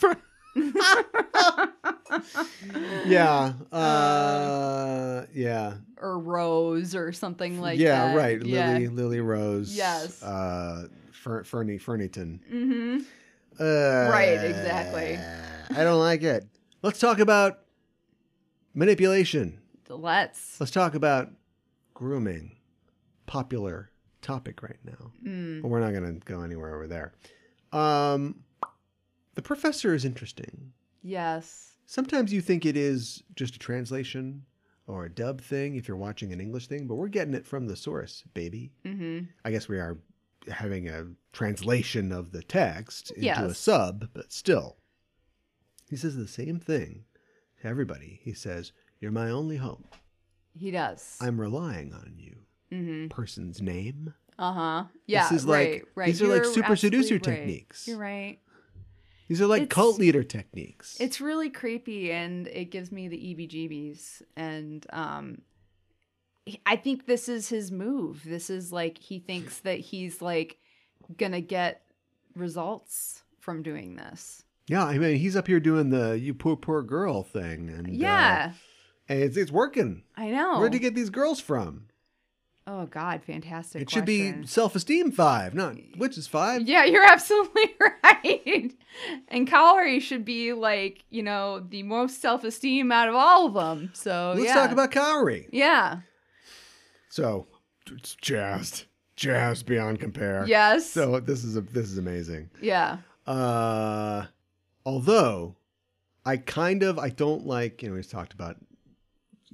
Yeah. Uh, yeah. Or Rose or something like yeah, that. right. Yeah. Lily Lily Rose. Yes. Uh, Fer- Fernie Fernington. Mm-hmm. Uh, Right, exactly. I don't like it. Let's talk about manipulation. Let's. Let's talk about grooming. Popular topic right now. Mm. But we're not going to go anywhere over there. Um, the professor is interesting. Yes. Sometimes you think it is just a translation or a dub thing if you're watching an English thing, but we're getting it from the source, baby. Mm-hmm. I guess we are having a translation of the text into a Yes. sub, but still. He says the same thing to everybody. He says, "You're my only hope. He does. I'm relying on you." Mm-hmm. Person's name. Uh-huh. Yeah, This is right, like- right. these are like You're super seducer absolutely right. techniques. You're right. These are like It's- cult leader techniques. It's really creepy, and it gives me the E B G Bs. And um, I think this is his move. This is like he thinks that he's like gonna get results from doing this. Yeah, I mean, he's up here doing the "you poor poor girl" thing, and Yeah, uh, and it's it's working. I know. Where'd he get these girls from? Oh God, fantastic! It should be question. self-esteem five, not witches five. Yeah, you're absolutely right. And Kaori should be like, you know, the most self-esteem out of all of them. So Let's yeah. talk about Kaori. Yeah. So, it's jazzed, jazzed beyond compare. Yes. So this is a this is amazing. Yeah. Uh, although I kind of I don't like, you know, he's talked about uh,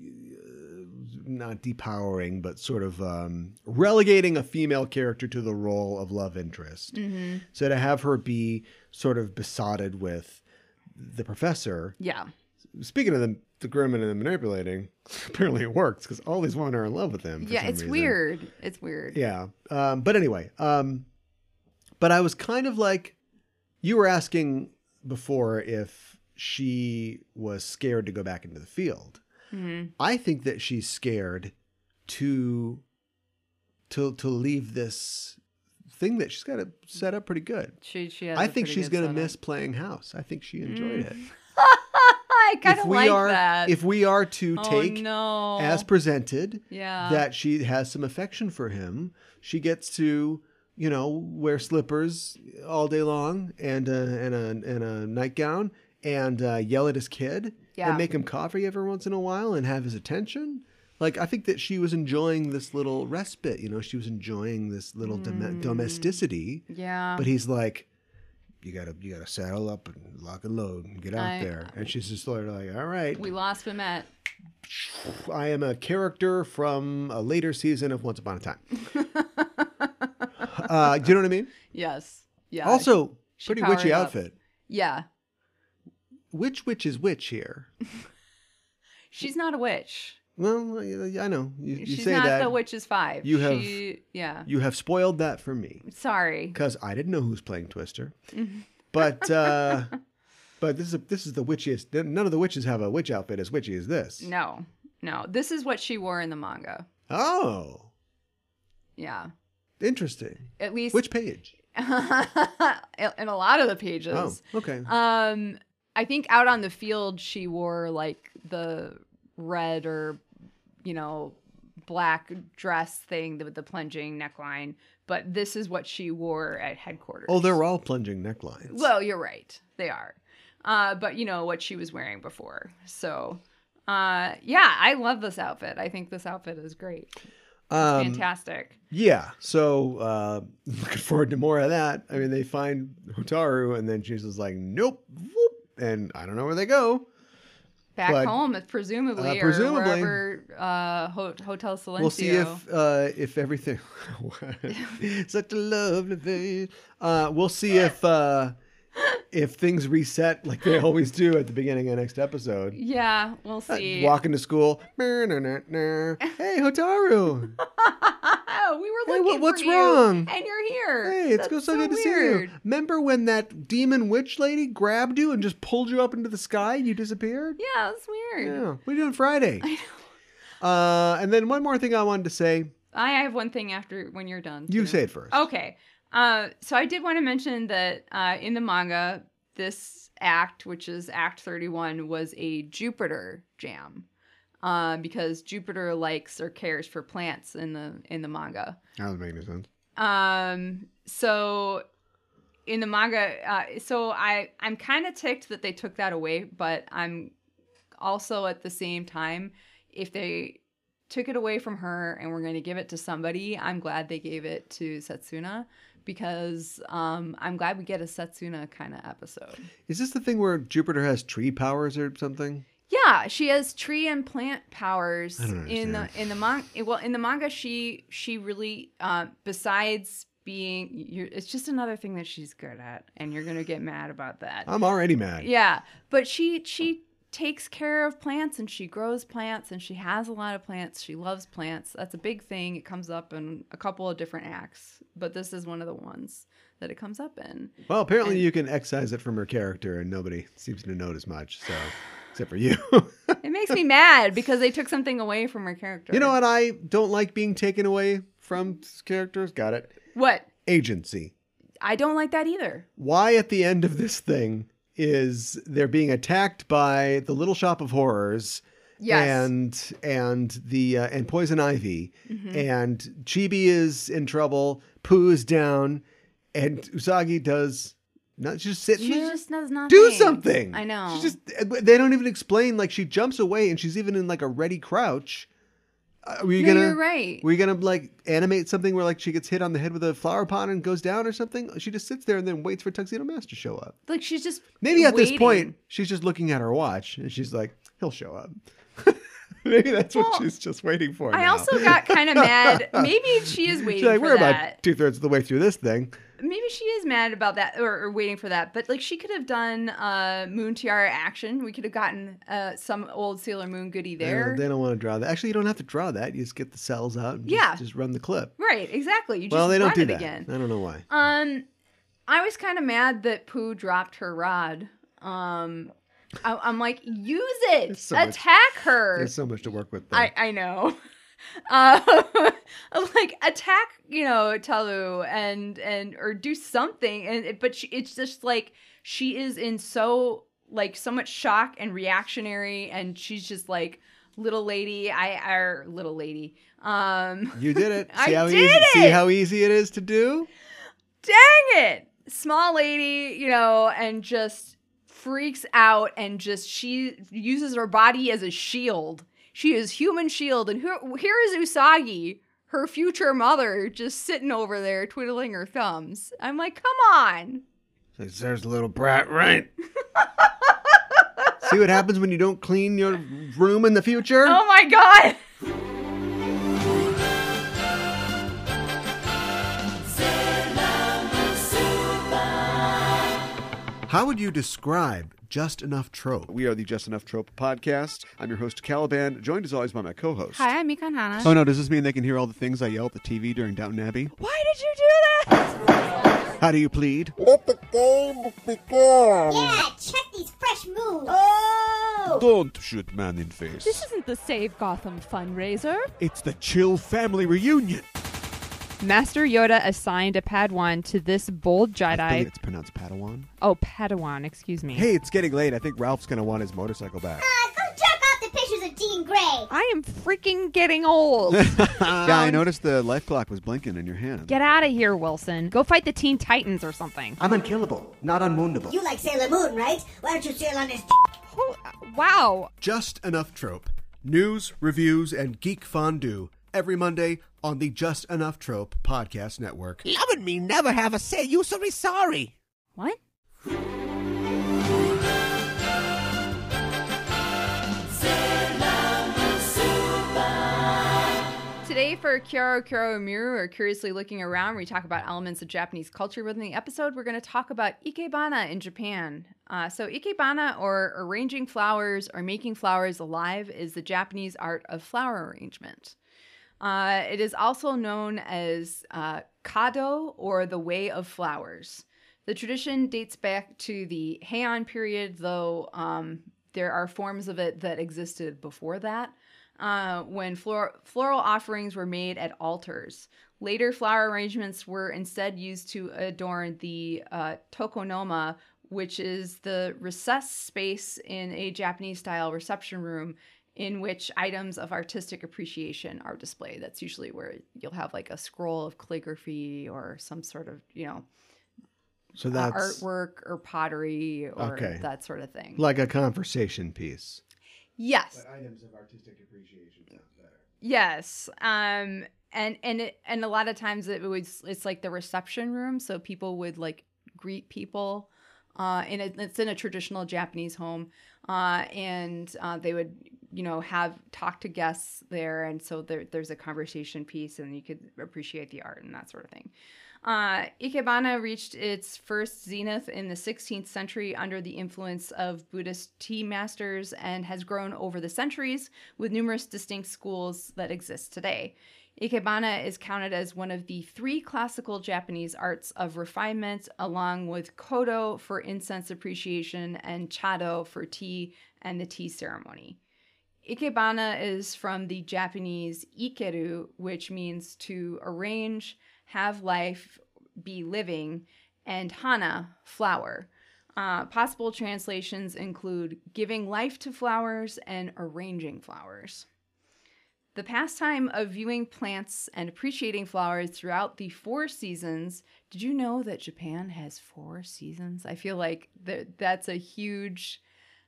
not depowering, but sort of um, relegating a female character to the role of love interest. Mm-hmm. So to have her be sort of besotted with the professor. Yeah. Speaking of the, the grooming and the manipulating, apparently it works because all these women are in love with him. for Yeah, some it's reason. weird. It's weird. Yeah. Um, but anyway, um, but I was kind of like, you were asking before if she was scared to go back into the field. Mm-hmm. I think that she's scared to to to leave this thing that she's got to set up pretty good. She, she has I a think pretty she's good going to setup. miss playing house. I think she enjoyed Mm. it. I kind If of we like are that. if we are to oh, take no. as presented yeah. that she has some affection for him, she gets to, you know, wear slippers all day long and a, and a, and a nightgown and uh, yell at his kid Yeah. and make him coffee every once in a while and have his attention. Like, I think that she was enjoying this little respite, you know, she was enjoying this little dom- domesticity. yeah. But he's like, you gotta, you gotta saddle up and lock and load and get out I- there. And she's just sort of like, all right, we lost him at. I am a character from a later season of Once Upon a Time. uh, do you know what I mean? Yes. Yeah. Also, she pretty powered witchy up. outfit. Yeah. Which witch is which here? She's not a witch. Well, I I know you, you She's say not that. the Witch's Five. You have- She, yeah. You have spoiled that for me Sorry. because I didn't know who's playing Twister. But uh, but this is a, this is the witchiest. None of the witches have a witch outfit as witchy as this. No. No. This is what she wore in the manga. Oh, Yeah. interesting. At least. Which page? in a lot of the pages. Oh, okay. Um, I think out on the field she wore like the red or, you know, black dress thing with the plunging neckline. But this is what she wore at headquarters. Oh, they're all plunging necklines. Well, you're right. They are. Uh, but you know what she was wearing before. So, uh, yeah, I love this outfit. I think this outfit is great. um, Fantastic. Yeah. So uh, looking forward to more of that. I mean, they find Hotaru, and then she's just like, nope, whoop, and I don't know where they go. Back but, home, presumably, uh, presumably. or wherever uh, Ho- Hotel Silencio. We'll see if uh, if everything. Such a lovely face. Uh, we'll see if uh, if things reset like they always do at the beginning of next episode. Yeah, we'll Uh, see. walking to school. Hey, Hotaru. Oh, we were Hey, looking what- what's for you, wrong? and you're here. Hey, it's That's so, so good to see you. weird. Remember when that demon witch lady grabbed you and just pulled you up into the sky and you disappeared? Yeah, that's weird. Yeah. What are you doing Friday? Uh, and then one more thing I wanted to say. I have one thing after when you're done. You too. say it first. Okay. Uh, so I did want to mention that uh, in the manga, this act, which is Act thirty-one, was a Jupiter jam. Uh, because Jupiter likes or cares for plants in the in the manga. That doesn't make any sense. Um, so in the manga, uh, so I, I'm kind of ticked that they took that away, but I'm also at the same time, if they took it away from her and we're going to give it to somebody, I'm glad they gave it to Setsuna, because um, I'm glad we get a Setsuna kind of episode. Is this the thing where Jupiter has tree powers or something? Yeah, she has tree and plant powers I don't in the understand. in the manga. Well, in the manga, she she really uh, besides being, you're, it's just another thing that she's good at, and you're gonna get mad about that. I'm already mad. Yeah, but she she takes care of plants and she grows plants and she has a lot of plants. She loves plants. That's a big thing. It comes up in a couple of different acts, but this is one of the ones that it comes up in. Well, apparently And- you can excise it from her character, and nobody seems to notice much. So, except for you. It makes me mad because they took something away from her character. You know what? I don't like being taken away from characters. Got it. What? Agency. I don't like that either. Why at the end of this thing is they're being attacked by the Little Shop of Horrors, Yes. and and the uh, and Poison Ivy, Mm-hmm. and Chibi is in trouble, Pooh is down, and Usagi does not just sit She there. just does nothing. Do something. I know. She just they don't even explain. Like, she jumps away and she's even in like a ready crouch. Uh, were you No, gonna? you're right. Were you gonna like animate something where like she gets hit on the head with a flower pot and goes down or something? She just sits there and then waits for Tuxedo Mask to show up. Like, she's just Maybe at this waiting. point she's just looking at her watch and she's like, he'll show up. Maybe that's Well, what she's just waiting for. I now. also got kind of mad. Maybe she is waiting She's like, for we're that. about two thirds of the way through this thing. Maybe she is mad about that, or, or waiting for that. But like, she could have done uh, Moon Tiara action. We could have gotten uh, some old Sailor Moon goodie They there. don't, they don't want to draw that. Actually, you don't have to draw that. You just get the cells out and just, Yeah. just run the clip. Right, exactly. You just Well, they don't run do it that. again. I don't know why. Um, I was kind of mad that Pooh dropped her rod. Um, I, I'm like, use it, There's so much- attack her. There's so much to work with. There. I I know. Uh, like, attack, you know, Talu and and or do something, and it- but she, it's just like she is in so like so much shock and reactionary, and she's just like, little lady, I or little lady. Um, You did it. I See how did easy, it! See how easy it is to do? dang it, small lady, you know, and just freaks out, and just she uses her body as a shield. She is human shield, and here, here is Usagi, her future mother, just sitting over there twiddling her thumbs. I'm like, come on. There's a little brat, right? See what happens when you don't clean your room in the future? Oh my god. How would you describe Just Enough Trope? We are the Just Enough Trope podcast. I'm your host, Caliban, joined as always by my co-host. Hi, I'm Mikan Hana. Oh no, does this mean they can hear all the things I yell at the T V during Downton Abbey? Why did you do that? How do you plead? Yeah, check these fresh moves. Oh! Don't shoot man in face. This isn't the Save Gotham fundraiser. It's the Chill Family Reunion. Master Yoda assigned a Padawan to this bold I Jedi. think it's pronounced Padawan. Oh, Padawan, excuse me. Hey, it's getting late. I think Ralph's going to want his motorcycle back. Uh, go jerk off the pictures of Dean Gray. I am freaking getting old. Yeah, I noticed the life clock was blinking in your hand. Get out of here, Wilson. Go fight the Teen Titans or something. I'm unkillable, not unwoundable. You like Sailor Moon, right? Why don't you sail on his Oh, wow. Just Enough Trope. News, reviews, and geek fondue. Every Monday on the Just Enough Trope podcast network. Loving me never have a say. You sorry, sorry. What? Today for Kyoro Kyoro Miru, or Curiously Looking Around, where we talk about elements of Japanese culture within the episode, we're going to talk about ikebana in Japan. Uh, so ikebana, or arranging flowers or making flowers alive, is the Japanese art of flower arrangement. Uh, it is also known as uh, kado, or the way of flowers. The tradition dates back to the Heian period, though um, there are forms of it that existed before that. Uh, when flor- floral offerings were made at altars. Later, flower arrangements were instead used to adorn the uh, tokonoma, which is the recessed space in a Japanese-style reception room in which items of artistic appreciation are displayed. That's usually where you'll have like a scroll of calligraphy or some sort of, you know, So uh, that's artwork or pottery or Okay. that sort of thing. like a conversation piece. Yes. Items of artistic appreciation sounds better. Yes. Um and and it, and a lot of times it was it's like the reception room, so people would like greet people uh in a, it's in a traditional Japanese home. Uh and uh they would, you know, have talk to guests there, and so there, there's a conversation piece and you could appreciate the art and that sort of thing. Uh, Ikebana reached its first zenith in the sixteenth century under the influence of Buddhist tea masters and has grown over the centuries with numerous distinct schools that exist today. Ikebana is counted as one of the three classical Japanese arts of refinement, along with kodo for incense appreciation and chado for tea and the tea ceremony. Ikebana is from the Japanese ikeru, which means to arrange, have life, be living, and hana, flower. Uh, possible translations include giving life to flowers and arranging flowers. The pastime of viewing plants and appreciating flowers throughout the four seasons. Did you know that Japan has four seasons? I feel like that that's a huge...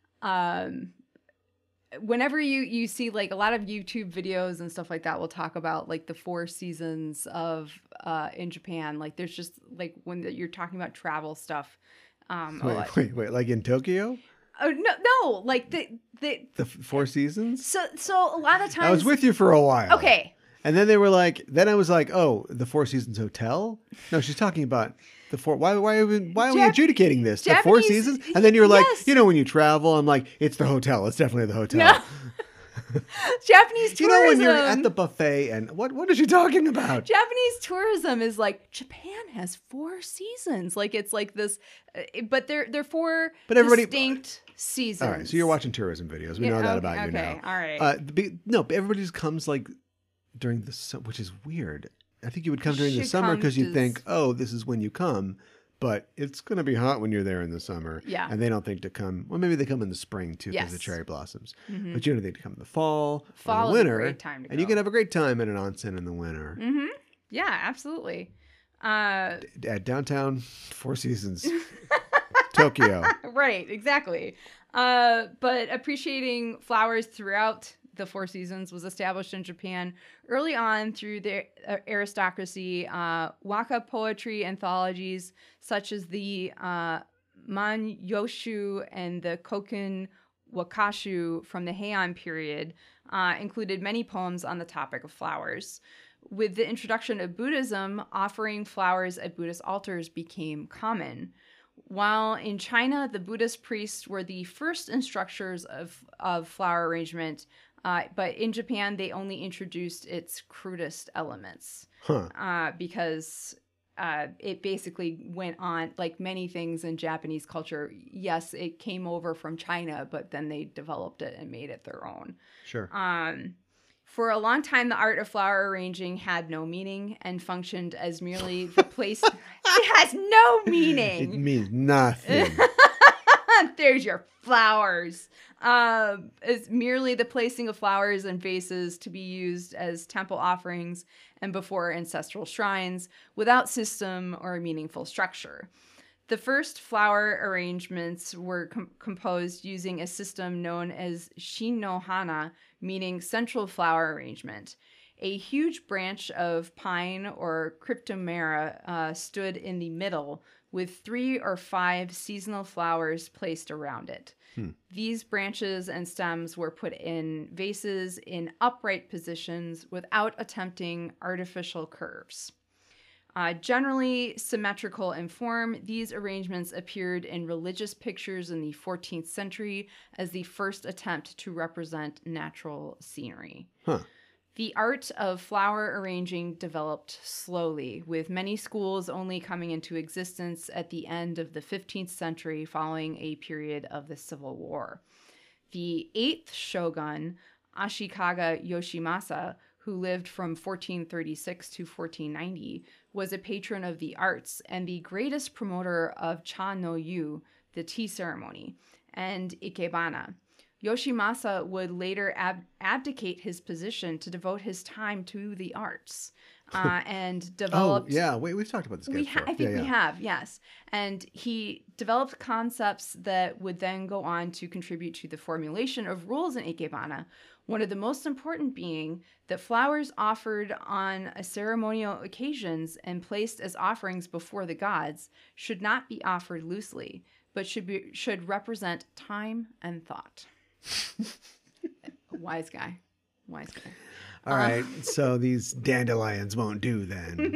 Um, whenever you you see like a lot of YouTube videos and stuff like that will talk about like the four seasons of uh in Japan, like there's just like when the, you're talking about travel stuff, um Wait, a lot- wait, wait. Like in Tokyo, oh no no like the the the f- Four Seasons. so so a lot of times I was with you for a while. okay And then they were like, then I was like, oh, the Four Seasons Hotel? No, she's talking about the four. Why, why, are we, why are we Jap- adjudicating this? The Four Japanese- Seasons? And then you're like, yes. you know, when you travel, I'm like, it's the hotel. It's definitely the hotel. No. Japanese tourism. You know, when you're at the buffet and what, what is she talking about? Japanese tourism is like Japan has four seasons. Like it's like this, uh, but they're they're four But everybody- distinct seasons. All right, so you're watching tourism videos. We Yeah, know that okay, about you okay, now. all right. Uh, be, no, but everybody just comes like during the summer, which is weird. I think you would come during the Should summer come because you to think, s- oh, this is when you come. But it's going to be hot when you're there in the summer. Yeah. And they don't think to come. Well, maybe they come in the spring too because of the Yes. cherry blossoms. Mhm. But you don't think to come in the fall, Fall or is the a winter. great time to and you go. can have a great time at an onsen in the winter. Mm-hmm. Yeah, absolutely. Uh, At downtown Four Seasons, Tokyo. right, exactly. Uh, but appreciating flowers throughout the Four Seasons was established in Japan early on through the uh, aristocracy. Uh, waka poetry anthologies such as the uh, Man-yoshu and the Koken Wakashu from the Heian period uh, included many poems on the topic of flowers. With the introduction of Buddhism, offering flowers at Buddhist altars became common. While in China, the Buddhist priests were the first instructors of, of flower arrangement, uh, but in Japan, they only introduced its crudest elements Huh. uh, because uh, it basically went on, like many things in Japanese culture. Yes, it came over from China, but then they developed it and made it their own. Sure. Um, for a long time, the art of flower arranging had no meaning and functioned as merely the place. It has no It meaning. means nothing. There's your flowers. Um, it's merely the placing of flowers in vases to be used as temple offerings and before ancestral shrines without system or meaningful structure. The first flower arrangements were com- composed using a system known as Shin no Hana, meaning central flower arrangement. A huge branch of pine or cryptomera uh, stood in the middle, with three or five seasonal flowers placed around it. Hmm. These branches and stems were put in vases in upright positions without attempting artificial curves. Uh, generally symmetrical in form, these arrangements appeared in religious pictures in the fourteenth century as the first attempt to represent natural scenery. Huh. The art of flower arranging developed slowly, with many schools only coming into existence at the end of the fifteenth century following a period of the Civil War. The eighth shogun, Ashikaga Yoshimasa, who lived from fourteen thirty-six to fourteen ninety, was a patron of the arts and the greatest promoter of cha no yu, the tea ceremony, and ikebana. Yoshimasa would later ab- abdicate his position to devote his time to the arts uh, and developed... Oh, yeah. Wait, we've talked about this guy we ha- before. I think yeah, we yeah. have, yes. And he developed concepts that would then go on to contribute to the formulation of rules in Ikebana, one of the most important being that flowers offered on a ceremonial occasions and placed as offerings before the gods should not be offered loosely, but should be should represent time and thought. Wise guy. Wise guy. All right. So these dandelions won't do then.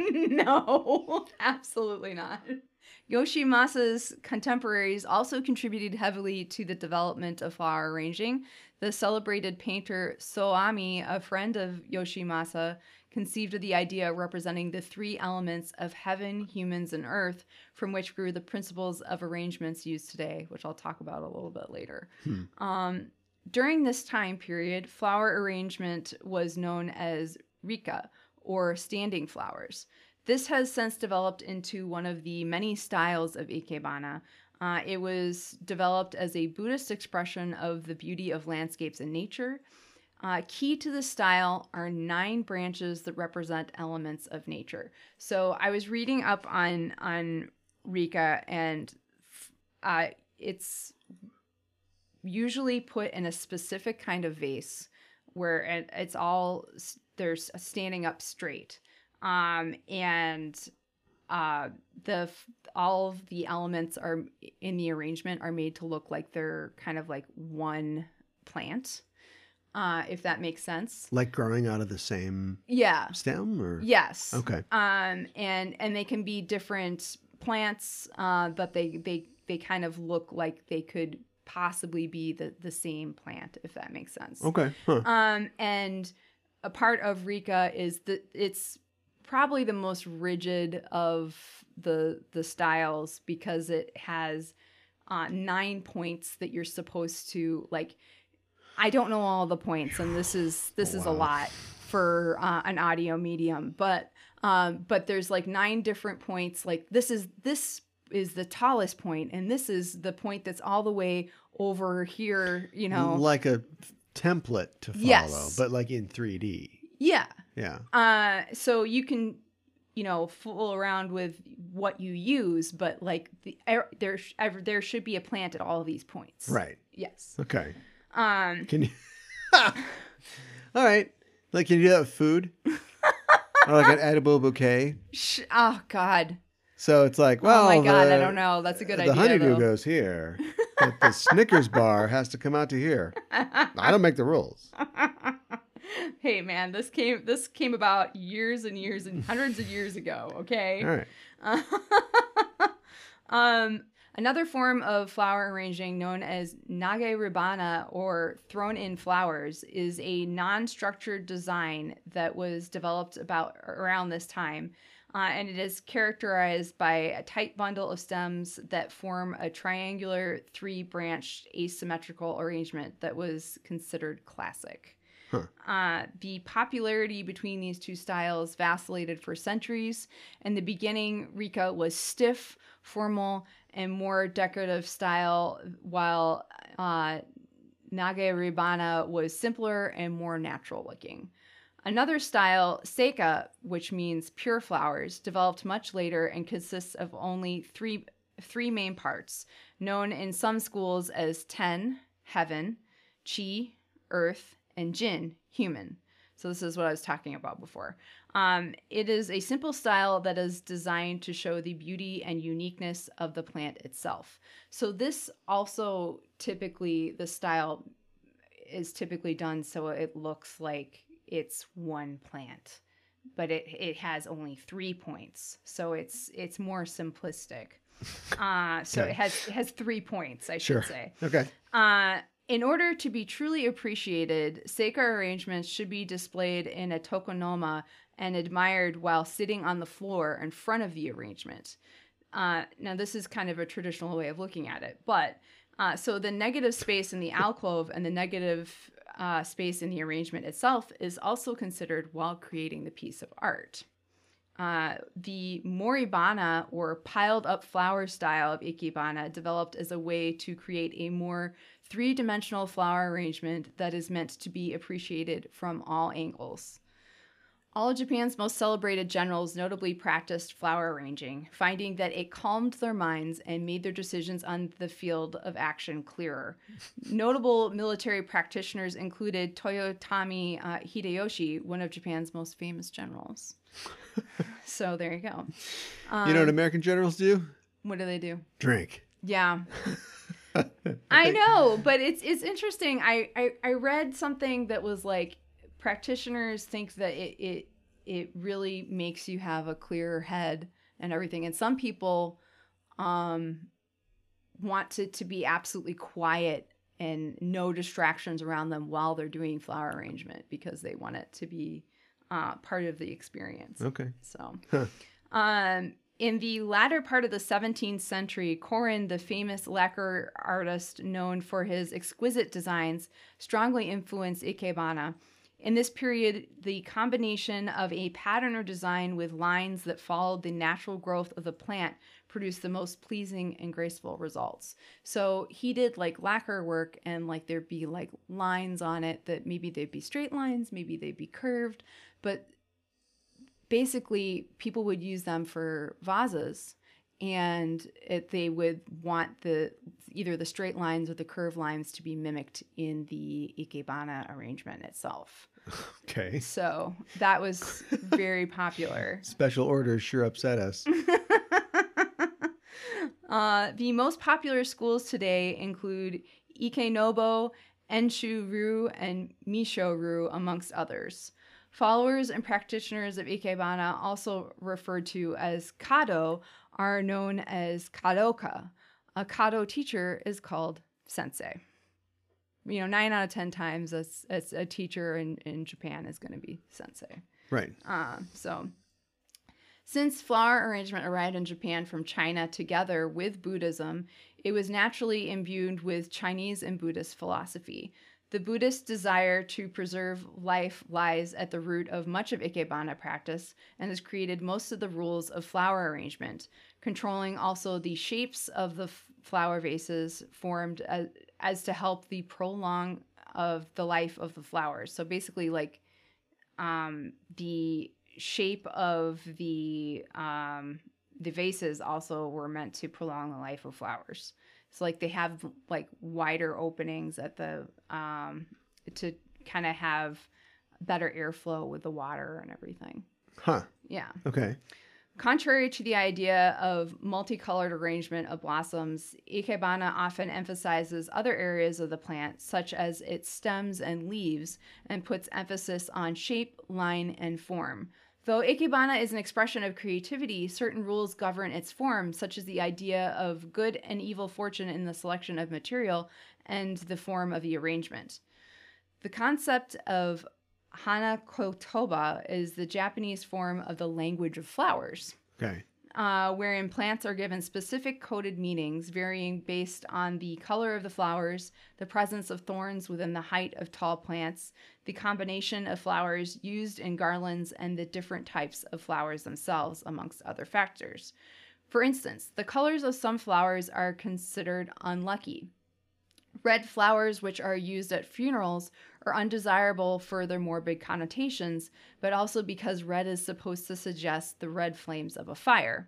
No, absolutely not. Yoshimasa's contemporaries also contributed heavily to the development of flower arranging. The celebrated painter Soami, a friend of Yoshimasa, conceived of the idea representing the three elements of heaven, humans, and earth, from which grew the principles of arrangements used today, which I'll talk about a little bit later. Hmm. Um, during this time period, flower arrangement was known as Rika, or standing flowers. This has since developed into one of the many styles of Ikebana. Uh, it was developed as a Buddhist expression of the beauty of landscapes and nature. Uh, key to the style are nine branches that represent elements of nature. So I was reading up on on Rika, and uh, it's usually put in a specific kind of vase where it, it's all there's standing up straight. Um, and uh, the all of the elements are in the arrangement are made to look like they're kind of like one plant, uh, if that makes sense. Like growing out of the same yeah stem, or yes, okay. Um, and and they can be different plants, uh, but they they they kind of look like they could possibly be the the same plant, if that makes sense. Okay. Huh. Um, and a part of Rika is that it's probably the most rigid of the the styles because it has uh, nine points that you're supposed to like. I don't know all the points, and this is this Oh, is wow. a lot for uh, an audio medium, but um, but there's like nine different points. Like this is this is the tallest point, and this is the point that's all the way over here. You know, like a template to follow, Yes. but like in three D. yeah. Yeah. Uh, so you can, you know, fool around with what you use, but like the er, there sh- ever there should be a plant at all of these points. Right. Yes. Okay. Um. Can you? All right. Like, can you do that with food? Or like an edible bouquet? Sh- oh God. So it's like, well, oh my God, the, I don't know. That's a good the idea. honeydew though. goes here, but the Snickers bar has to come out to here. I don't make the rules. Hey man, this came this came about years and years and hundreds of years ago. Okay. All right. um, another form of flower arranging known as nage ribana or thrown-in flowers is a non-structured design that was developed about around this time, uh, and it is characterized by a tight bundle of stems that form a triangular, three-branched asymmetrical arrangement that was considered classic. Uh, the popularity between these two styles vacillated for centuries. In the beginning, Rika was stiff, formal, and more decorative style, while uh, Nage Ribana was simpler and more natural looking. Another style, Seika, which means pure flowers, developed much later and consists of only three three main parts, known in some schools as Ten, heaven, Chi, earth, and Jin, human. So this is what I was talking about before. Um, it is a simple style that is designed to show the beauty and uniqueness of the plant itself. So this also typically, the style is typically done so it looks like it's one plant, but it, it has only three points. So it's it's more simplistic. Uh, so Okay. it has it has three points, I Sure. should say. Okay. Uh, in order to be truly appreciated, Seika arrangements should be displayed in a tokonoma and admired while sitting on the floor in front of the arrangement. Uh, now, this is kind of a traditional way of looking at it, but uh, so the negative space in the alcove and the negative uh, space in the arrangement itself is also considered while creating the piece of art. Uh, the moribana, or piled up flower style of ikebana, developed as a way to create a more three-dimensional flower arrangement that is meant to be appreciated from all angles. All of Japan's most celebrated generals notably practiced flower arranging, finding that it calmed their minds and made their decisions on the field of action clearer. Notable military practitioners included Toyotomi uh, Hideyoshi, one of Japan's most famous generals. So there you go. Um, You know what American generals do? What do they do? Drink. Yeah. I know, but it's it's interesting. I, I, I read something that was like, practitioners think that it, it it really makes you have a clearer head and everything. And some people um, want it to be absolutely quiet and no distractions around them while they're doing flower arrangement because they want it to be uh, part of the experience. Okay. So, Huh. um, in the latter part of the seventeenth century, Korin, the famous lacquer artist known for his exquisite designs, strongly influenced ikebana. In this period, the combination of a pattern or design with lines that followed the natural growth of the plant produced the most pleasing and graceful results. So he did like lacquer work, and like there'd be like lines on it that maybe they'd be straight lines, maybe they'd be curved, but basically people would use them for vases, and it, they would want the either the straight lines or the curved lines to be mimicked in the ikebana arrangement itself. Okay. So that was very popular. Special orders sure upset us. Uh, the most popular schools today include Ikenobo, Enshu-ryu, and Misho-ryu, amongst others. Followers and practitioners of ikebana, also referred to as kado, are known as kadoka. A kado teacher is called sensei. You know, nine out of ten times as, as a teacher in, in Japan is going to be sensei. Right. Uh, so, since flower arrangement arrived in Japan from China together with Buddhism, it was naturally imbued with Chinese and Buddhist philosophy. The Buddhist desire to preserve life lies at the root of much of ikebana practice and has created most of the rules of flower arrangement, controlling also the shapes of the f- flower vases formed as, as to help the prolong of the life of the flowers. So basically, like um, the shape of the um, the vases also were meant to prolong the life of flowers. So like they have like wider openings at the um, to kind of have better airflow with the water and everything. Huh. Yeah. Okay. Contrary to the idea of multicolored arrangement of blossoms, ikebana often emphasizes other areas of the plant, such as its stems and leaves, and puts emphasis on shape, line, and form. Though ikebana is an expression of creativity, certain rules govern its form, such as the idea of good and evil fortune in the selection of material and the form of the arrangement. The concept of hana kotoba is the Japanese form of the language of flowers, Okay. uh, wherein plants are given specific coded meanings varying based on the color of the flowers, the presence of thorns within the height of tall plants, the combination of flowers used in garlands, and the different types of flowers themselves, amongst other factors. For instance, the colors of some flowers are considered unlucky. Red flowers, which are used at funerals, are undesirable for their morbid connotations, but also because red is supposed to suggest the red flames of a fire.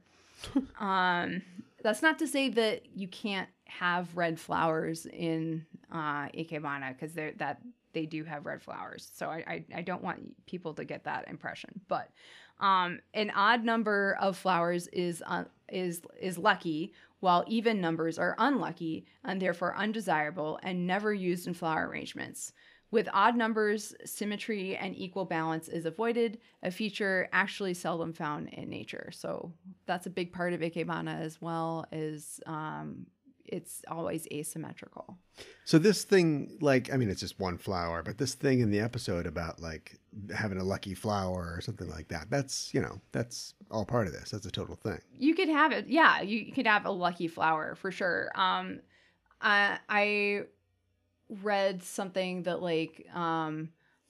um, that's not to say that you can't have red flowers in uh, ikebana, because that they do have red flowers. So I, I, I don't want people to get that impression. But um, an odd number of flowers is uh, is is lucky, while even numbers are unlucky and therefore undesirable and never used in flower arrangements. With odd numbers, symmetry and equal balance is avoided, a feature actually seldom found in nature. So that's a big part of ikebana as well, is um, it's always asymmetrical. So this thing, like, I mean, it's just one flower, but this thing in the episode about like having a lucky flower or something like that, that's, you know, that's all part of this. That's a total thing. You could have it. Yeah, you could have a lucky flower for sure. Um, I, I read something that like, um,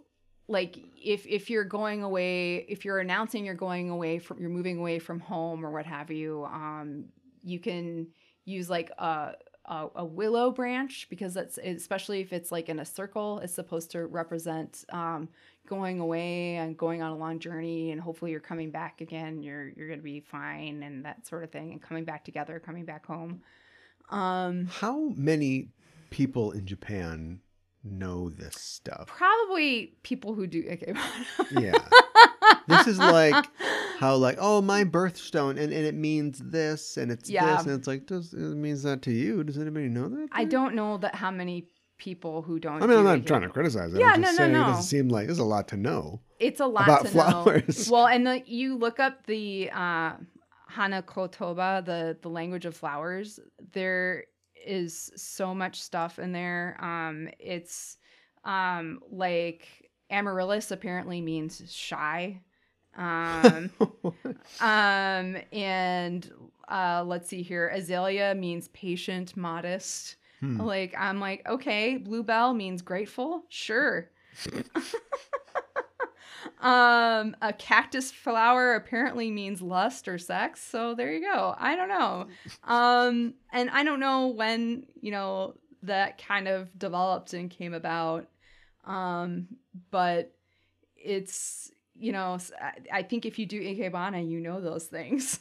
like if if you're going away, if you're announcing you're going away from, you're moving away from home or what have you, um, you can use like a, a a willow branch, because that's, especially if it's like in a circle, it's supposed to represent um, going away and going on a long journey, and hopefully you're coming back again. You're you're gonna be fine and that sort of thing, and coming back together, coming back home. Um, How many people in Japan know this stuff? Probably people who do ikebana. Yeah. This is like how like, oh, my birthstone, and, and it means this, and it's Yeah. this, and it's like, does it means that to you? Does anybody know that? I don't know that how many people who don't. I mean, I'm do not ikebana. trying to criticize it. Yeah, I'm no, just no, saying no. It doesn't seem like there's a lot to know. It's a lot about to flowers. know. Well, and the, you look up the uh, Hana Kotoba, the the language of flowers. There is so much stuff in there. Um, it's um, like amaryllis apparently means shy. Um, um, and uh, let's see here. Azalea means patient, modest. Hmm. Like, I'm like, okay, bluebell means grateful. Sure. um, a cactus flower apparently means lust or sex. So there you go. I don't know. Um, and I don't know when, you know, that kind of developed and came about. Um, but it's, you know, I think if you do ikebana, you know those things.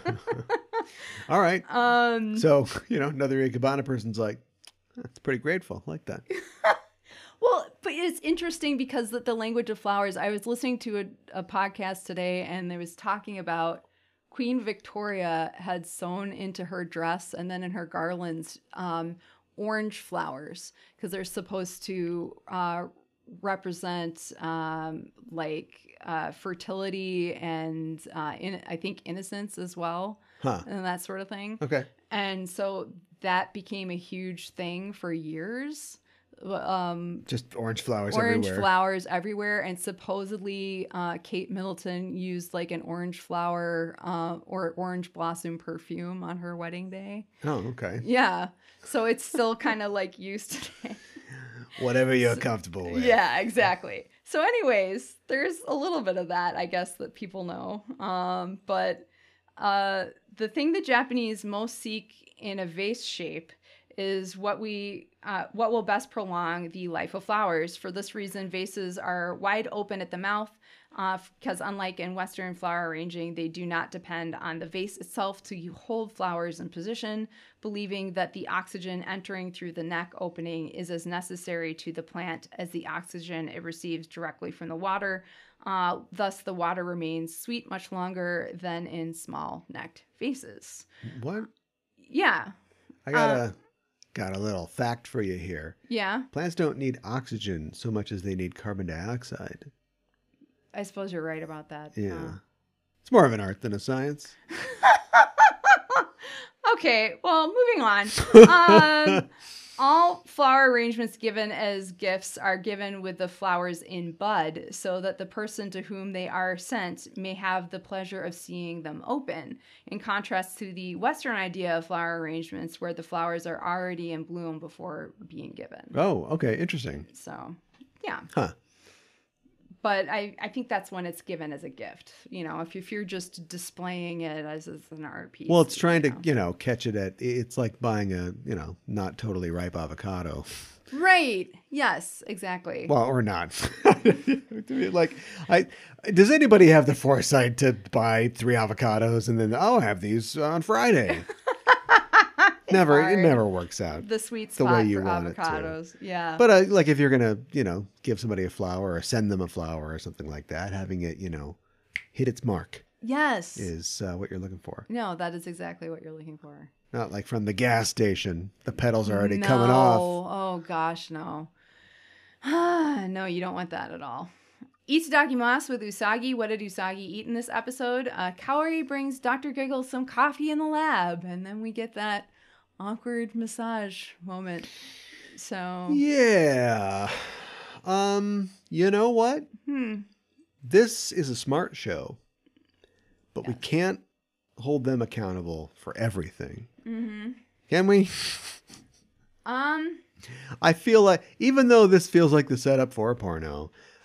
All right. Um, so, you know, another ikebana person's like, that's pretty grateful. I like that. Well, but it's interesting because the, the language of flowers, I was listening to a, a podcast today, and they was talking about Queen Victoria had sewn into her dress and then in her garlands um, orange flowers, because they're supposed to uh, represent um, like uh, fertility and uh, in, I think innocence as well, Huh. and that sort of thing. Okay. And so that became a huge thing for years. Um, Just orange flowers orange everywhere. flowers everywhere, and supposedly uh, Kate Middleton used like an orange flower uh, or orange blossom perfume on her wedding day. Oh, okay. Yeah, so it's still kind of like used today. Whatever you're comfortable with. Yeah, exactly. So anyways, there's a little bit of that, I guess, that people know. Um, but uh, the thing the Japanese most seek in a vase shape is what we uh, what will best prolong the life of flowers. For this reason, vases are wide open at the mouth, uh, because unlike in Western flower arranging, they do not depend on the vase itself to hold flowers in position, believing that the oxygen entering through the neck opening is as necessary to the plant as the oxygen it receives directly from the water. Uh, thus, the water remains sweet much longer than in small-necked vases. What? Yeah. I got Uh, a got a little fact for you here. Yeah. Plants don't need oxygen so much as they need carbon dioxide. I suppose you're right about that. Yeah. Uh, It's more of an art than a science. okay, well, moving on. Um, all flower arrangements given as gifts are given with the flowers in bud, so that the person to whom they are sent may have the pleasure of seeing them open, in contrast to the Western idea of flower arrangements where the flowers are already in bloom before being given. Oh, okay. Interesting. So, yeah. Huh. But I, I think that's when it's given as a gift. You know, if, if you're just displaying it as, as an art piece. Well, it's trying you to, know. you know, catch it at, it's like buying a, you know, not totally ripe avocado. Right. Yes, exactly. Well, or not. Like, I, does anybody have the foresight to buy three avocados and then, I'll have these on Friday? Never, hard. it never works out. The sweet the spot way you for want it to. avocados. Yeah. But uh, like if you're going to, you know, give somebody a flower or send them a flower or something like that, having it, you know, hit its mark yes. is uh, what you're looking for. No, that is exactly what you're looking for. Not like from the gas station. The petals are already no. coming off. Oh, gosh, no. No, you don't want that at all. Itadakimasu with Usagi. What did Usagi eat in this episode? Uh, Kaori brings Doctor Giggles some coffee in the lab, and then we get that awkward massage moment. So Yeah. Um, you know what? Hmm. This is a smart show, but we can't hold them accountable for everything. Mm-hmm. Can we? Um. I feel like, even though this feels like the setup for a porno,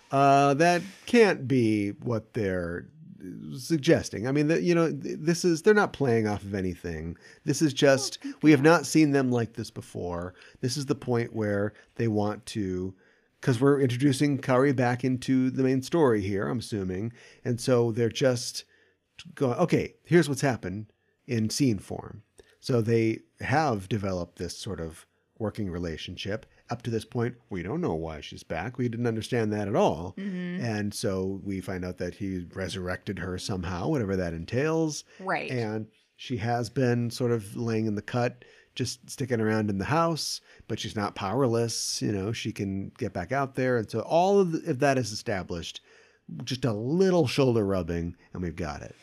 Uh, that can't be what they're suggesting. I mean, the, you know, this is, they're not playing off of anything. This is just, we have not seen them like this before. This is the point where they want to, because we're introducing Kari back into the main story here, I'm assuming. And so they're just going, okay, here's what's happened in scene form. So they have developed this sort of working relationship. Up to this point, we don't know why she's back. We didn't understand that at all. Mm-hmm. And so we find out that he resurrected her somehow, whatever that entails. Right. And she has been sort of laying in the cut, just sticking around in the house, but she's not powerless. You know, she can get back out there. And so all of, the, if that is established, just a little shoulder rubbing and we've got it.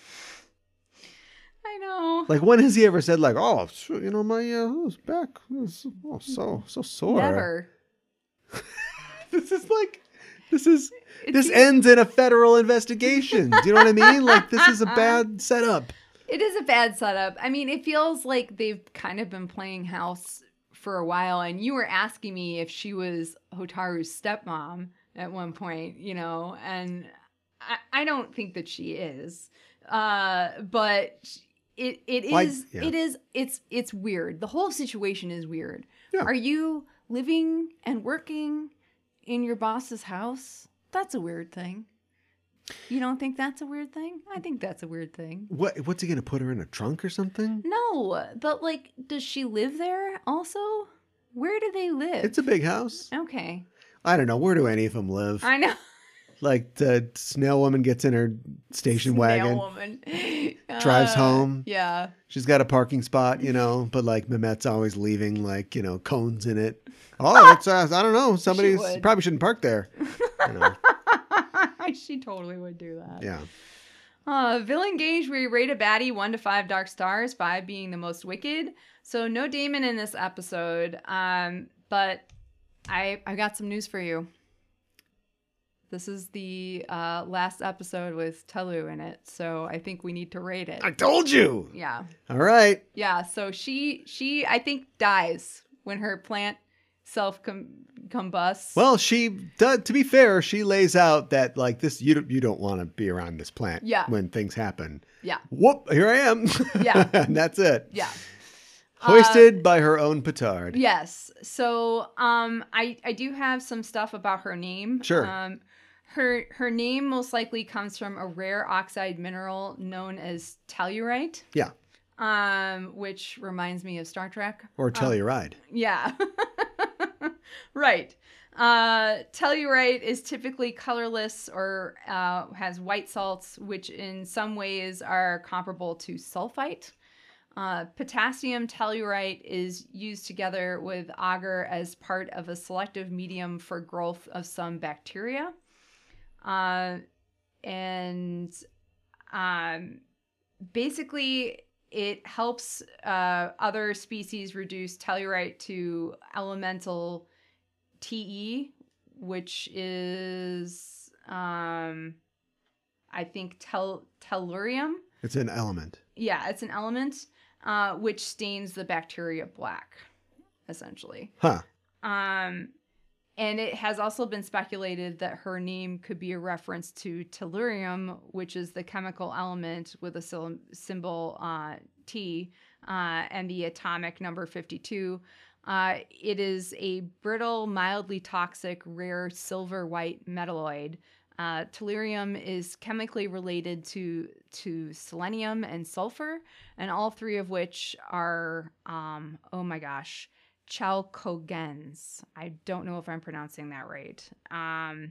I know. Like, when has he ever said, like, oh, you know, my uh, back is oh, so so sore? Never. This is like, this is It's this even- ends in a federal investigation. Do you know what I mean? Like, this is a bad setup. It is a bad setup. I mean, it feels like they've kind of been playing house for a while. And you were asking me if she was Hotaru's stepmom at one point, you know, and I, I don't think that she is. Uh, but it it is Why- yeah. it is it's it's weird. The whole situation is weird. Yeah. Are you living and working in your boss's house? That's a weird thing. You don't think that's a weird thing? I think that's a weird thing. What what's he gonna put her in a trunk or something? No, but like, does she live there also? Where do they live? It's a big house. Okay. I don't know. Where do any of them live? I know. Like, the snail woman gets in her station Snail wagon, woman. drives Uh, home. Yeah. She's got a parking spot, you know, but like Mehmet's always leaving, like, you know, cones in it. Oh, it's, uh, I don't know. Somebody would. probably shouldn't park there. You know, She totally would do that. yeah. Uh, villain gauge, we rate a baddie one to five dark stars, five being the most wicked. So no Damon in this episode. Um, but I I got some news for you. This is the uh, last episode with Telu in it, so I think we need to rate it. I told you. Yeah, All right. yeah. So she she I think dies when her plant self combusts. Well, she, to, to be fair, she lays out that, like, this, you don't, you don't want to be around this plant Yeah. when things happen. Yeah. Whoop, here I am. Yeah. And that's it. Yeah. Hoisted by her own petard. Yes. So um I I do have some stuff about her name. Sure. Um her her name most likely comes from a rare oxide mineral known as tellurite. Yeah. Um which reminds me of Star Trek. Or Telluride. Yeah. Right. Uh, tellurite is typically colorless or uh, has white salts, which in some ways are comparable to sulfite. Uh, potassium tellurite is used together with agar as part of a selective medium for growth of some bacteria. Uh, and um, basically, it helps uh, other species reduce tellurite to elemental T E, which is, um, I think, tel- tellurium. It's an element. Yeah, it's an element, uh, which stains the bacteria black, essentially. Huh. Um, and it has also been speculated that her name could be a reference to tellurium, which is the chemical element with a sil- symbol uh, T uh, and the atomic number fifty-two. Uh, it is a brittle, mildly toxic, rare silver-white metalloid. Uh, tellurium is chemically related to to selenium and sulfur, and all three of which are, um, oh my gosh, chalcogens. I don't know if I'm pronouncing that right. Um,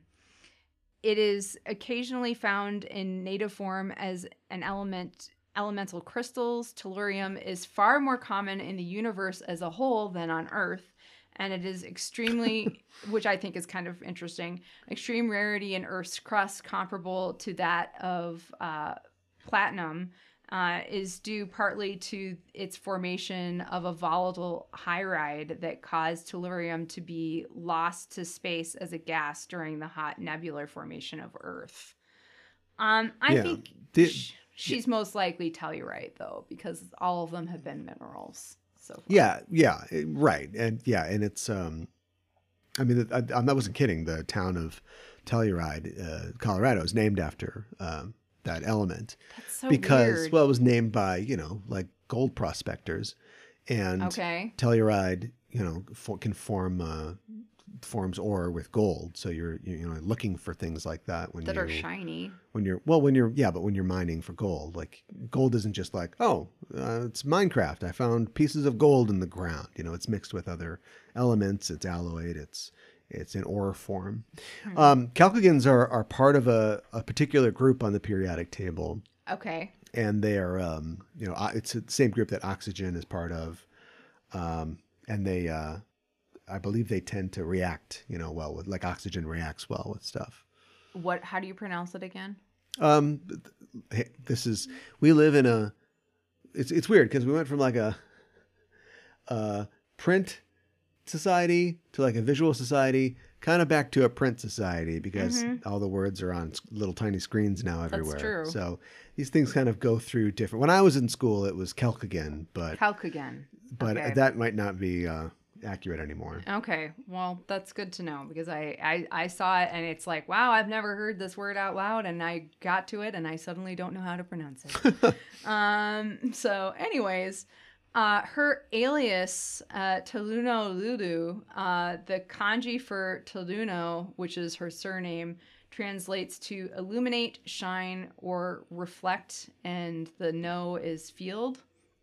it is occasionally found in native form as an element. Elemental crystals. Tellurium is far more common in the universe as a whole than on Earth, and it is extremely, which I think is kind of interesting, extreme rarity in Earth's crust, comparable to that of uh, platinum, uh, is due partly to its formation of a volatile hydride that caused tellurium to be lost to space as a gas during the hot nebular formation of Earth. Um, I Yeah. think... Did- sh- She's most likely tellurite, though, because all of them have been minerals. So far. Yeah, yeah, it- right. And yeah, and it's, um, I mean, I, I, I wasn't kidding. The town of Telluride, uh, Colorado, is named after um, that element. That's so because, weird. well, it was named by, you know, like gold prospectors. And Okay. Telluride, you know, for, can form uh, forms ore with gold. So you're, you know, looking for things like that when That you, are shiny. When you're, well, when you're, yeah, but when you're mining for gold, like gold isn't just like, oh, uh, it's Minecraft. I found pieces of gold in the ground. You know, it's mixed with other elements. It's alloyed. It's, it's in ore form. Hmm. Um, chalcogons are, are part of a, a particular group on the periodic table. Okay. And they are, um, you know, it's the same group that oxygen is part of. Um, and they, uh, I believe they tend to react, you know, well with, like oxygen reacts well with stuff. What? How do you pronounce it again? Um, this is, we live in a, it's, it's weird because we went from like a, a print society to like a visual society, kind of back to a print society because Mm-hmm. all the words are on little tiny screens now everywhere. true. So these things kind of go through different. When I was in school, it was chalcogen, but Chalcogen. but Okay. that might not be uh, accurate anymore. Okay, well, that's good to know because I, I, I saw it and it's like, wow, I've never heard this word out loud, and I got to it and I suddenly don't know how to pronounce it. um, so, anyways, uh, her alias, uh, Toluno Lulu, uh, the kanji for Toluno, which is her surname, translates to illuminate, shine, or reflect, and the no is field.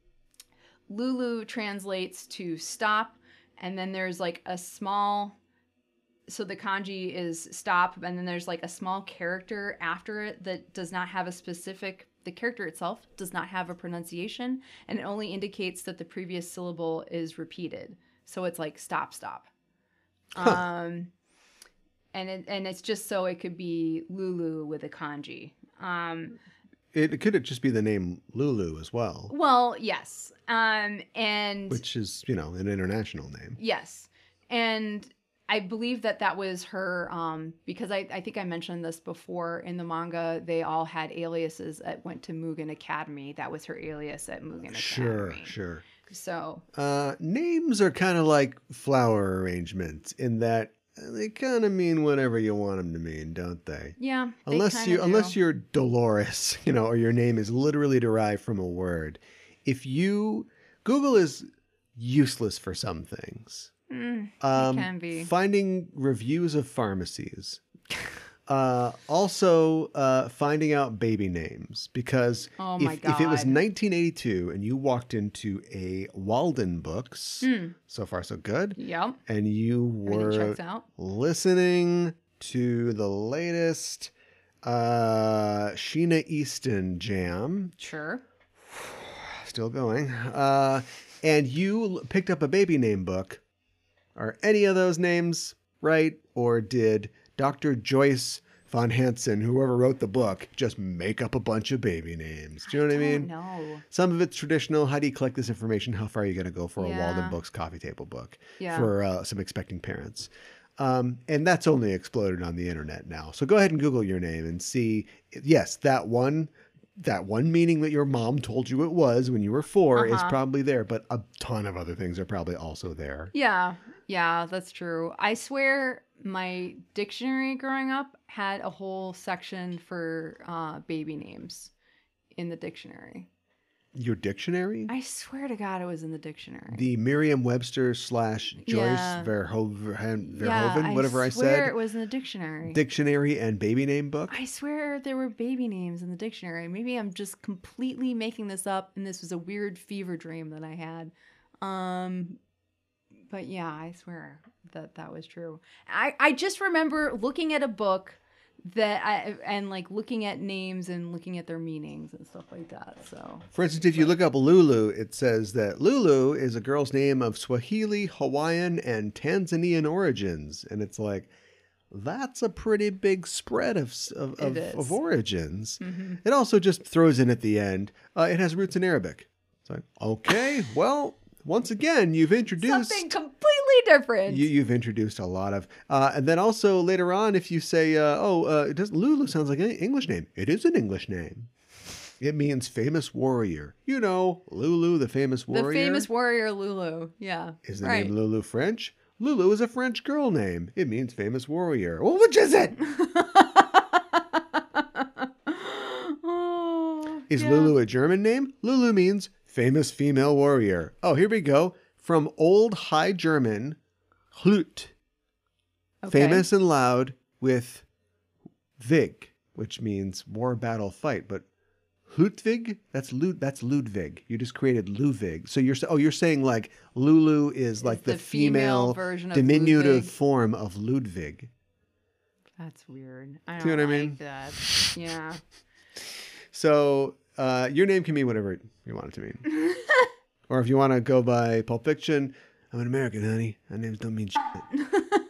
Lulu translates to stop, and then there's like a small, so the kanji is stop, and then there's like a small character after it that does not have a specific, the character itself does not have a pronunciation, and it only indicates that the previous syllable is repeated. So it's like stop, stop. Huh. Um, and it, and it's just so it could be Lulu with a kanji. Um, It, it could just be the name Lulu as well, well, yes. Um, and which is, you know, an international name. yes. And I believe that that was her, um, because I, I think I mentioned this before in the manga, they all had aliases that went to Mugen Academy. That was her alias at Mugen Sure, Academy. sure. So, Uh, names are kind of like flower arrangements in that they kind of mean whatever you want them to mean, don't they? yeah. they Unless kinda you, do. unless you're Dolores, you know, or your name is literally derived from a word. If you, Google is useless for some things. Mm, Um, it can be. Finding reviews of pharmacies. Uh, also, uh, finding out baby names, because Oh if, my if it was God. nineteen eighty-two and you walked into a Walden Books, so far so good, Yep. and you Hmm. Everything were checks out. listening to the latest uh, Sheena Easton jam, Sure. still going, uh, and you l- picked up a baby name book, are any of those names right, or did Doctor Joyce von Hansen, whoever wrote the book, just make up a bunch of baby names? Do you know what I mean? No. Some of it's traditional. How do you collect this information? How far are you going to go for a Yeah. Walden Books coffee table book Yeah. for uh, some expecting parents? Um, and that's only exploded on the internet now. So go ahead and Google your name and see. Yes, that one, that one meaning that your mom told you it was when you were four is Uh-huh. probably there, but a ton of other things are probably also there. Yeah, yeah, that's true. I swear my dictionary growing up had a whole section for uh, baby names in the dictionary. Your dictionary? I swear to God it was in the dictionary. The Merriam-Webster slash Joyce Yeah. Verhoeven, yeah, Verhoeven whatever I, swear said, it was in the dictionary. dictionary and baby name book. I swear there were baby names in the dictionary. Maybe I'm just completely making this up and this was a weird fever dream that I had. Um, but yeah, I swear that that was true. I, I just remember looking at a book that I, and like looking at names and looking at their meanings and stuff like that. So For instance, if you look up Lulu, it says that Lulu is a girl's name of Swahili, Hawaiian, and Tanzanian origins. And it's like, that's a pretty big spread of of, It of, is. of origins. Mhm. It also just throws in at the end, uh, it has roots in Arabic. It's like, okay, well, once again, you've introduced... something completely different. You, you've introduced a lot of, uh, and then also later on, if you say, uh, "Oh, uh, it does Lulu sounds like an English name?" It is an English name. It means famous warrior. You know, Lulu, the famous the warrior. famous warrior Lulu. Yeah. Is the right. name Lulu French? Lulu is a French girl name. It means famous warrior. Well, which is it? Oh, Is yeah. Lulu a German name? Lulu means famous female warrior. Oh, here we go. From Old High German, Hlut. Okay. Famous and loud with Vig, which means war, battle, fight. But Ludwig, that's Lud, that's Ludwig. You just created Ludwig. So you're oh you're saying like Lulu is like the the, female female, version of diminutive Ludwig. form of Ludwig. That's weird. I don't See what I like mean? that. Yeah. So uh, your name can mean whatever you want it to mean. Or if you want to go by Pulp Fiction, I'm an American, honey. My names don't mean shit.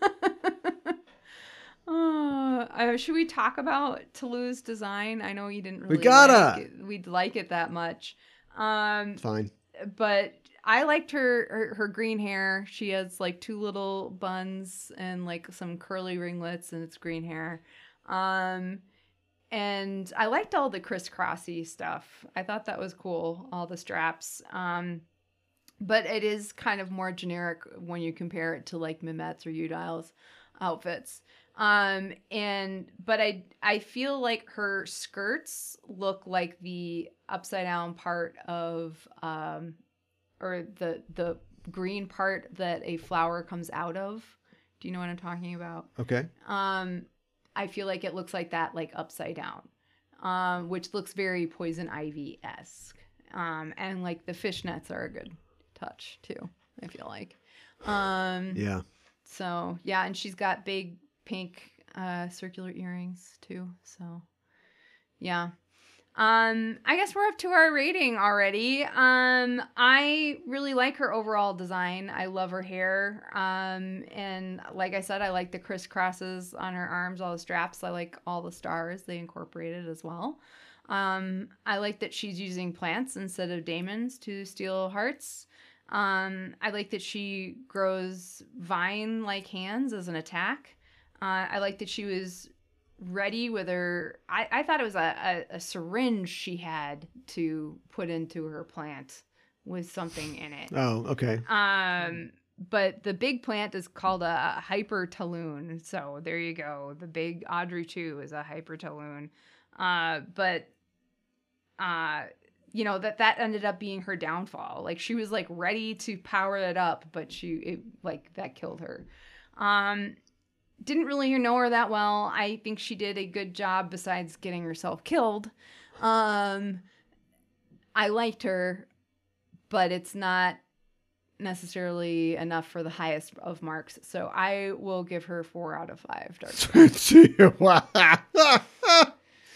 Uh, uh, should we talk about Toulouse design? I know you didn't really We gotta. like it. We'd like it that much. Um, Fine. but I liked her, her her green hair. She has like two little buns and like some curly ringlets, and it's green hair. Um, and I liked all the crisscrossy stuff. I thought that was cool. All the straps. Um, but it is kind of more generic when you compare it to like Mehmet's or Udile's outfits. Um, and, but I, I feel like her skirts look like the upside down part of, um, or the, the green part that a flower comes out of. Do you know what I'm talking about? Okay. Um, I feel like it looks like that, like upside down, um, which looks very Poison Ivy-esque. Um, and like the fishnets are a good touch too, I feel like. Um, Yeah. So yeah, and she's got big pink uh, circular earrings too. So yeah. Um, I guess we're up to our rating already. Um, I really like her overall design. I love her hair. Um, and like I said, I like the crisscrosses on her arms, all the straps. I like all the stars they incorporated as well. Um, I like that she's using plants instead of daemons to steal hearts. Um, I like that she grows vine-like hands as an attack. Uh, I like that she was ready with her. I, I thought it was a, a, a syringe she had to put into her plant with something in it. Oh, okay. Um, but the big plant is called a hypertaloon. So there you go. The big Audrey two is a hypertaloon. Uh, but uh, you know that that ended up being her downfall. Like she was like ready to power it up, but she it, like that killed her. Um. Didn't really know her that well. I think she did a good job besides getting herself killed. Um, I liked her, but it's not necessarily enough for the highest of marks. So I will give her four out of five. Dark Wow.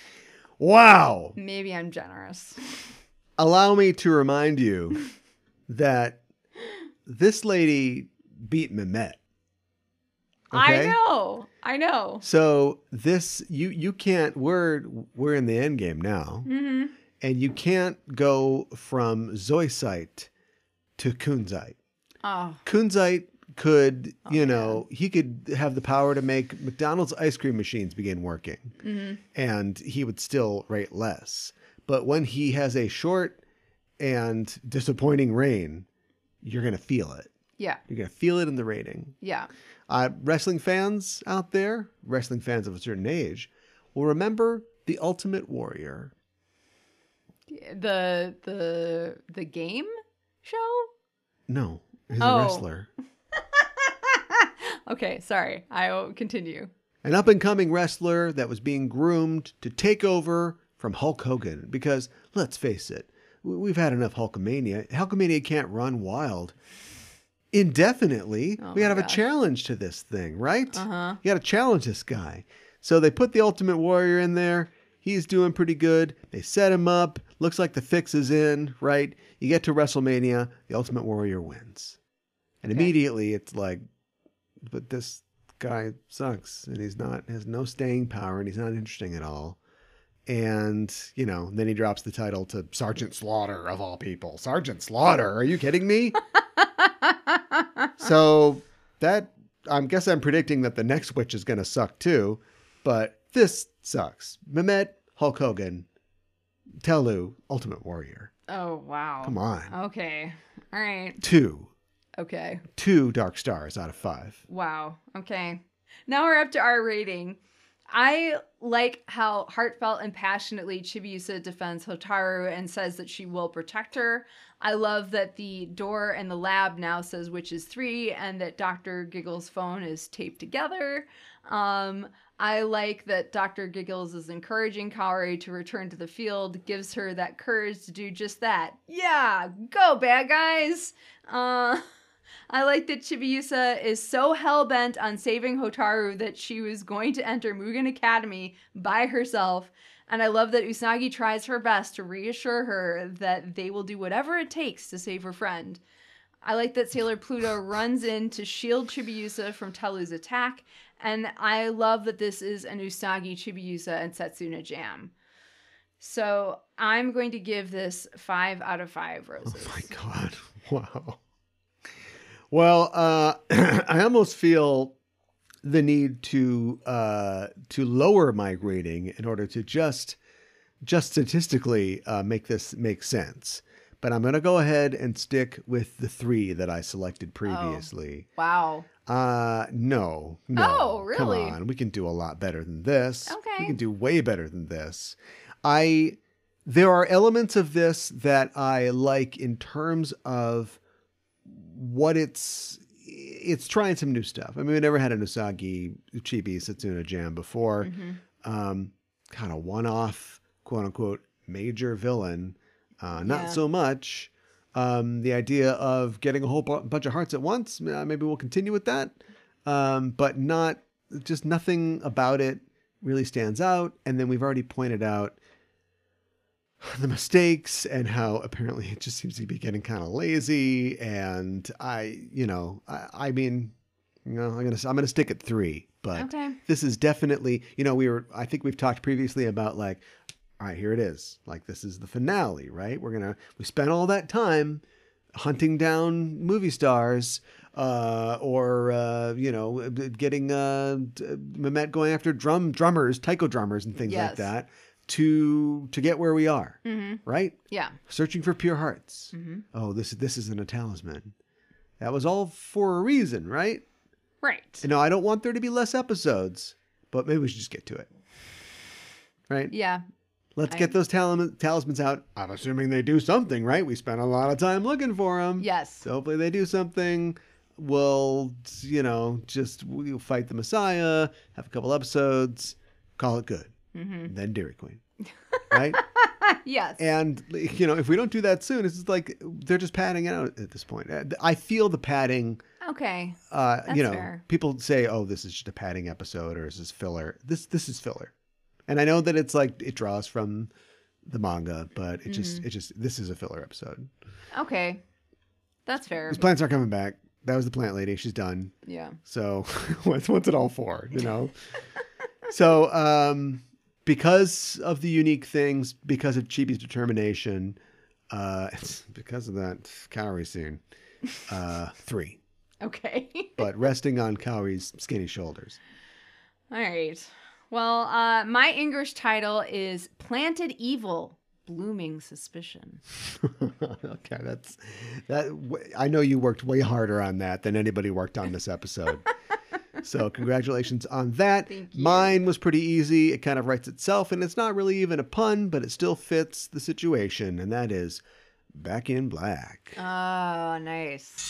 Wow. Maybe I'm generous. Allow me to remind you that this lady beat Mehmet. Okay? I know. I know. So this you you can't we're we're in the end game now. Mm-hmm. And you can't go from Zoisite to Kunzite. Oh. Kunzite could, Oh, you know, he could have the power to make McDonald's ice cream machines begin working. Mm-hmm. And he would still rate less. But when he has a short and disappointing reign, you're going to feel it. Yeah. You're going to feel it in the rating. Yeah. Uh, wrestling fans out there, wrestling fans of a certain age, will remember The Ultimate Warrior. The the the game show? No, he's Oh. a wrestler. Okay, sorry. I will continue. An up-and-coming wrestler that was being groomed to take over from Hulk Hogan. Because, let's face it, we- we've had enough Hulkamania. Hulkamania can't run wild indefinitely. Oh we gotta my have gosh. a challenge to this thing, right? Uh-huh. You gotta challenge this guy. So they put the Ultimate Warrior in there. He's doing pretty good. They set him up. Looks like the fix is in, right? You get to WrestleMania, the Ultimate Warrior wins. And Okay. immediately it's like, but this guy sucks and he's not, has no staying power and he's not interesting at all. And, you know, then he drops the title to Sergeant Slaughter of all people. Sergeant Slaughter? Are you kidding me? So that, I guess I'm predicting that the next witch is going to suck too, but this sucks. Mehmet, Hulk Hogan, Telu, Ultimate Warrior. Oh, wow. Come on. Okay. All right. Two. Okay. Two dark stars out of five. Wow. Okay. Now we're up to our rating. I like how heartfelt and passionately Chibiusa defends Hotaru and says that she will protect her. I love that the door and the lab now says Witches three and that Doctor Giggles' phone is taped together. Um, I like that Doctor Giggles is encouraging Kaori to return to the field, gives her that courage to do just that. Yeah, go bad guys! Uh... I like that Chibiusa is so hell-bent on saving Hotaru that she was going to enter Mugen Academy by herself. And I love that Usagi tries her best to reassure her that they will do whatever it takes to save her friend. I like that Sailor Pluto runs in to shield Chibiusa from Telu's attack. And I love that this is an Usagi, Chibiusa, and Setsuna jam. So I'm going to give this five out of five roses. Oh my God. Wow. Well, uh, I almost feel the need to uh, to lower my rating in order to just just statistically uh, make this make sense. But I'm going to go ahead and stick with the three that I selected previously. Oh, wow. Uh, no, no. Oh, really? Come on, we can do a lot better than this. Okay. We can do way better than this. I there are elements of this that I like in terms of what it's it's trying some new stuff. I mean, we never had an Usagi Chibi Setsuna jam before. Mm-hmm. Um, kind of one-off, quote unquote, major villain. Uh, not Yeah. so much. Um, the idea of getting a whole bu- bunch of hearts at once. Uh, maybe we'll continue with that. Um, but not just nothing about it really stands out. And then we've already pointed out the mistakes and how apparently it just seems to be getting kind of lazy. And I, you know, I, I mean, you know, I'm gonna I'm gonna stick at three. But Okay. this is definitely, you know, we were. I think we've talked previously about like, all right, here it is. Like this is the finale, right? We're gonna we spent all that time hunting down movie stars. Uh, or, uh, you know, getting uh, Mehmet going after drum drummers, taiko drummers and things Yes. like that to to get where we are, Mm-hmm. right? Yeah. Searching for pure hearts. Mm-hmm. Oh, this this isn't a talisman. That was all for a reason, right? Right. And no, I don't want there to be less episodes, but maybe we should just get to it, right? Yeah. Let's I- get those talim- talismans out. I'm assuming they do something, right? We spent a lot of time looking for them. Yes. So hopefully they do something. We'll, you know, just we'll fight the Messiah, have a couple episodes, call it good. Mm-hmm. Then Dairy Queen, right? Yes. And, you know, if we don't do that soon, it's just like they're just padding out at this point. I feel the padding. Okay. Uh, That's you know, fair. people say, "Oh, this is just a padding episode," or "Is this filler?" This this is filler, and I know that it's like it draws from the manga, but it just Mm-hmm. it just this is a filler episode. Okay. That's fair. These plants aren't coming back. That was the plant lady. She's done. Yeah. So what's what's it all for? You know. So um, because of the unique things, because of Chibi's determination, uh, it's because of that Kaori scene, uh, three. Okay. But resting on Kaori's skinny shoulders. All right. Well, uh, my English title is Planted Evil, Blooming Suspicion. Okay, that's that. I know you worked way harder on that than anybody worked on this episode. So congratulations on that. Thank you. Mine was pretty easy. It kind of writes itself, and it's not really even a pun, but it still fits the situation, and that is Back in Black. Oh, nice.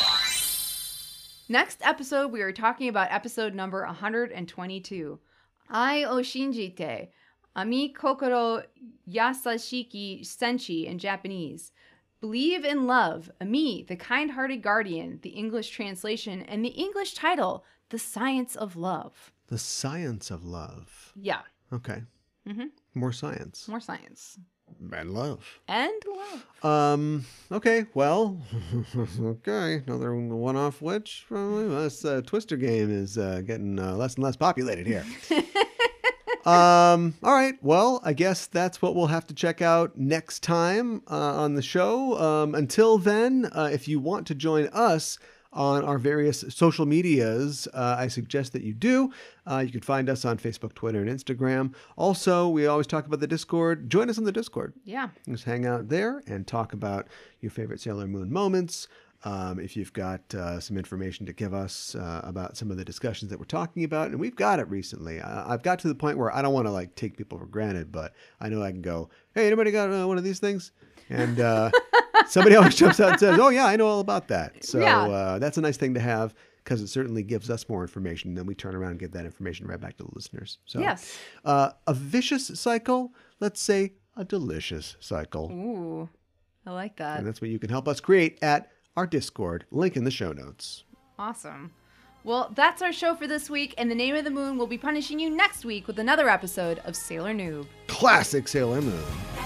Next episode, we are talking about episode number one hundred twenty-two. Ai o shinjite, ami kokoro yasashiki senshi in Japanese. Believe in love, Ami, the kind-hearted guardian, the English translation, and the English title, The Science of Love. The Science of Love. Yeah, Okay. Mm-hmm. More science. more science. And love. And love. Um, okay, well, okay, another one-off witch, probably. This uh, Twister game is uh, getting uh, less and less populated here. um, all right, well, I guess that's what we'll have to check out next time uh, on the show. Um, until then, uh, if you want to join us on our various social medias, uh, I suggest that you do. Uh, you can find us on Facebook, Twitter, and Instagram. Also, we always talk about the Discord. Join us on the Discord. Yeah. Just hang out there and talk about your favorite Sailor Moon moments. Um, if you've got uh, some information to give us uh, about some of the discussions that we're talking about, and we've got it recently. I, I've got to the point where I don't want to like take people for granted, but I know I can go, hey, anybody got uh, one of these things? And uh, somebody always jumps out and says, oh, yeah, I know all about that. So Yeah. uh, that's a nice thing to have because it certainly gives us more information. Then we turn around and get that information right back to the listeners. So Yes. uh, a vicious cycle, let's say a delicious cycle. Ooh, I like that. And that's what you can help us create at our Discord. Link in the show notes. Awesome. Well, that's our show for this week, and the Name of the Moon will be punishing you next week with another episode of Sailor Noob. Classic Sailor Moon.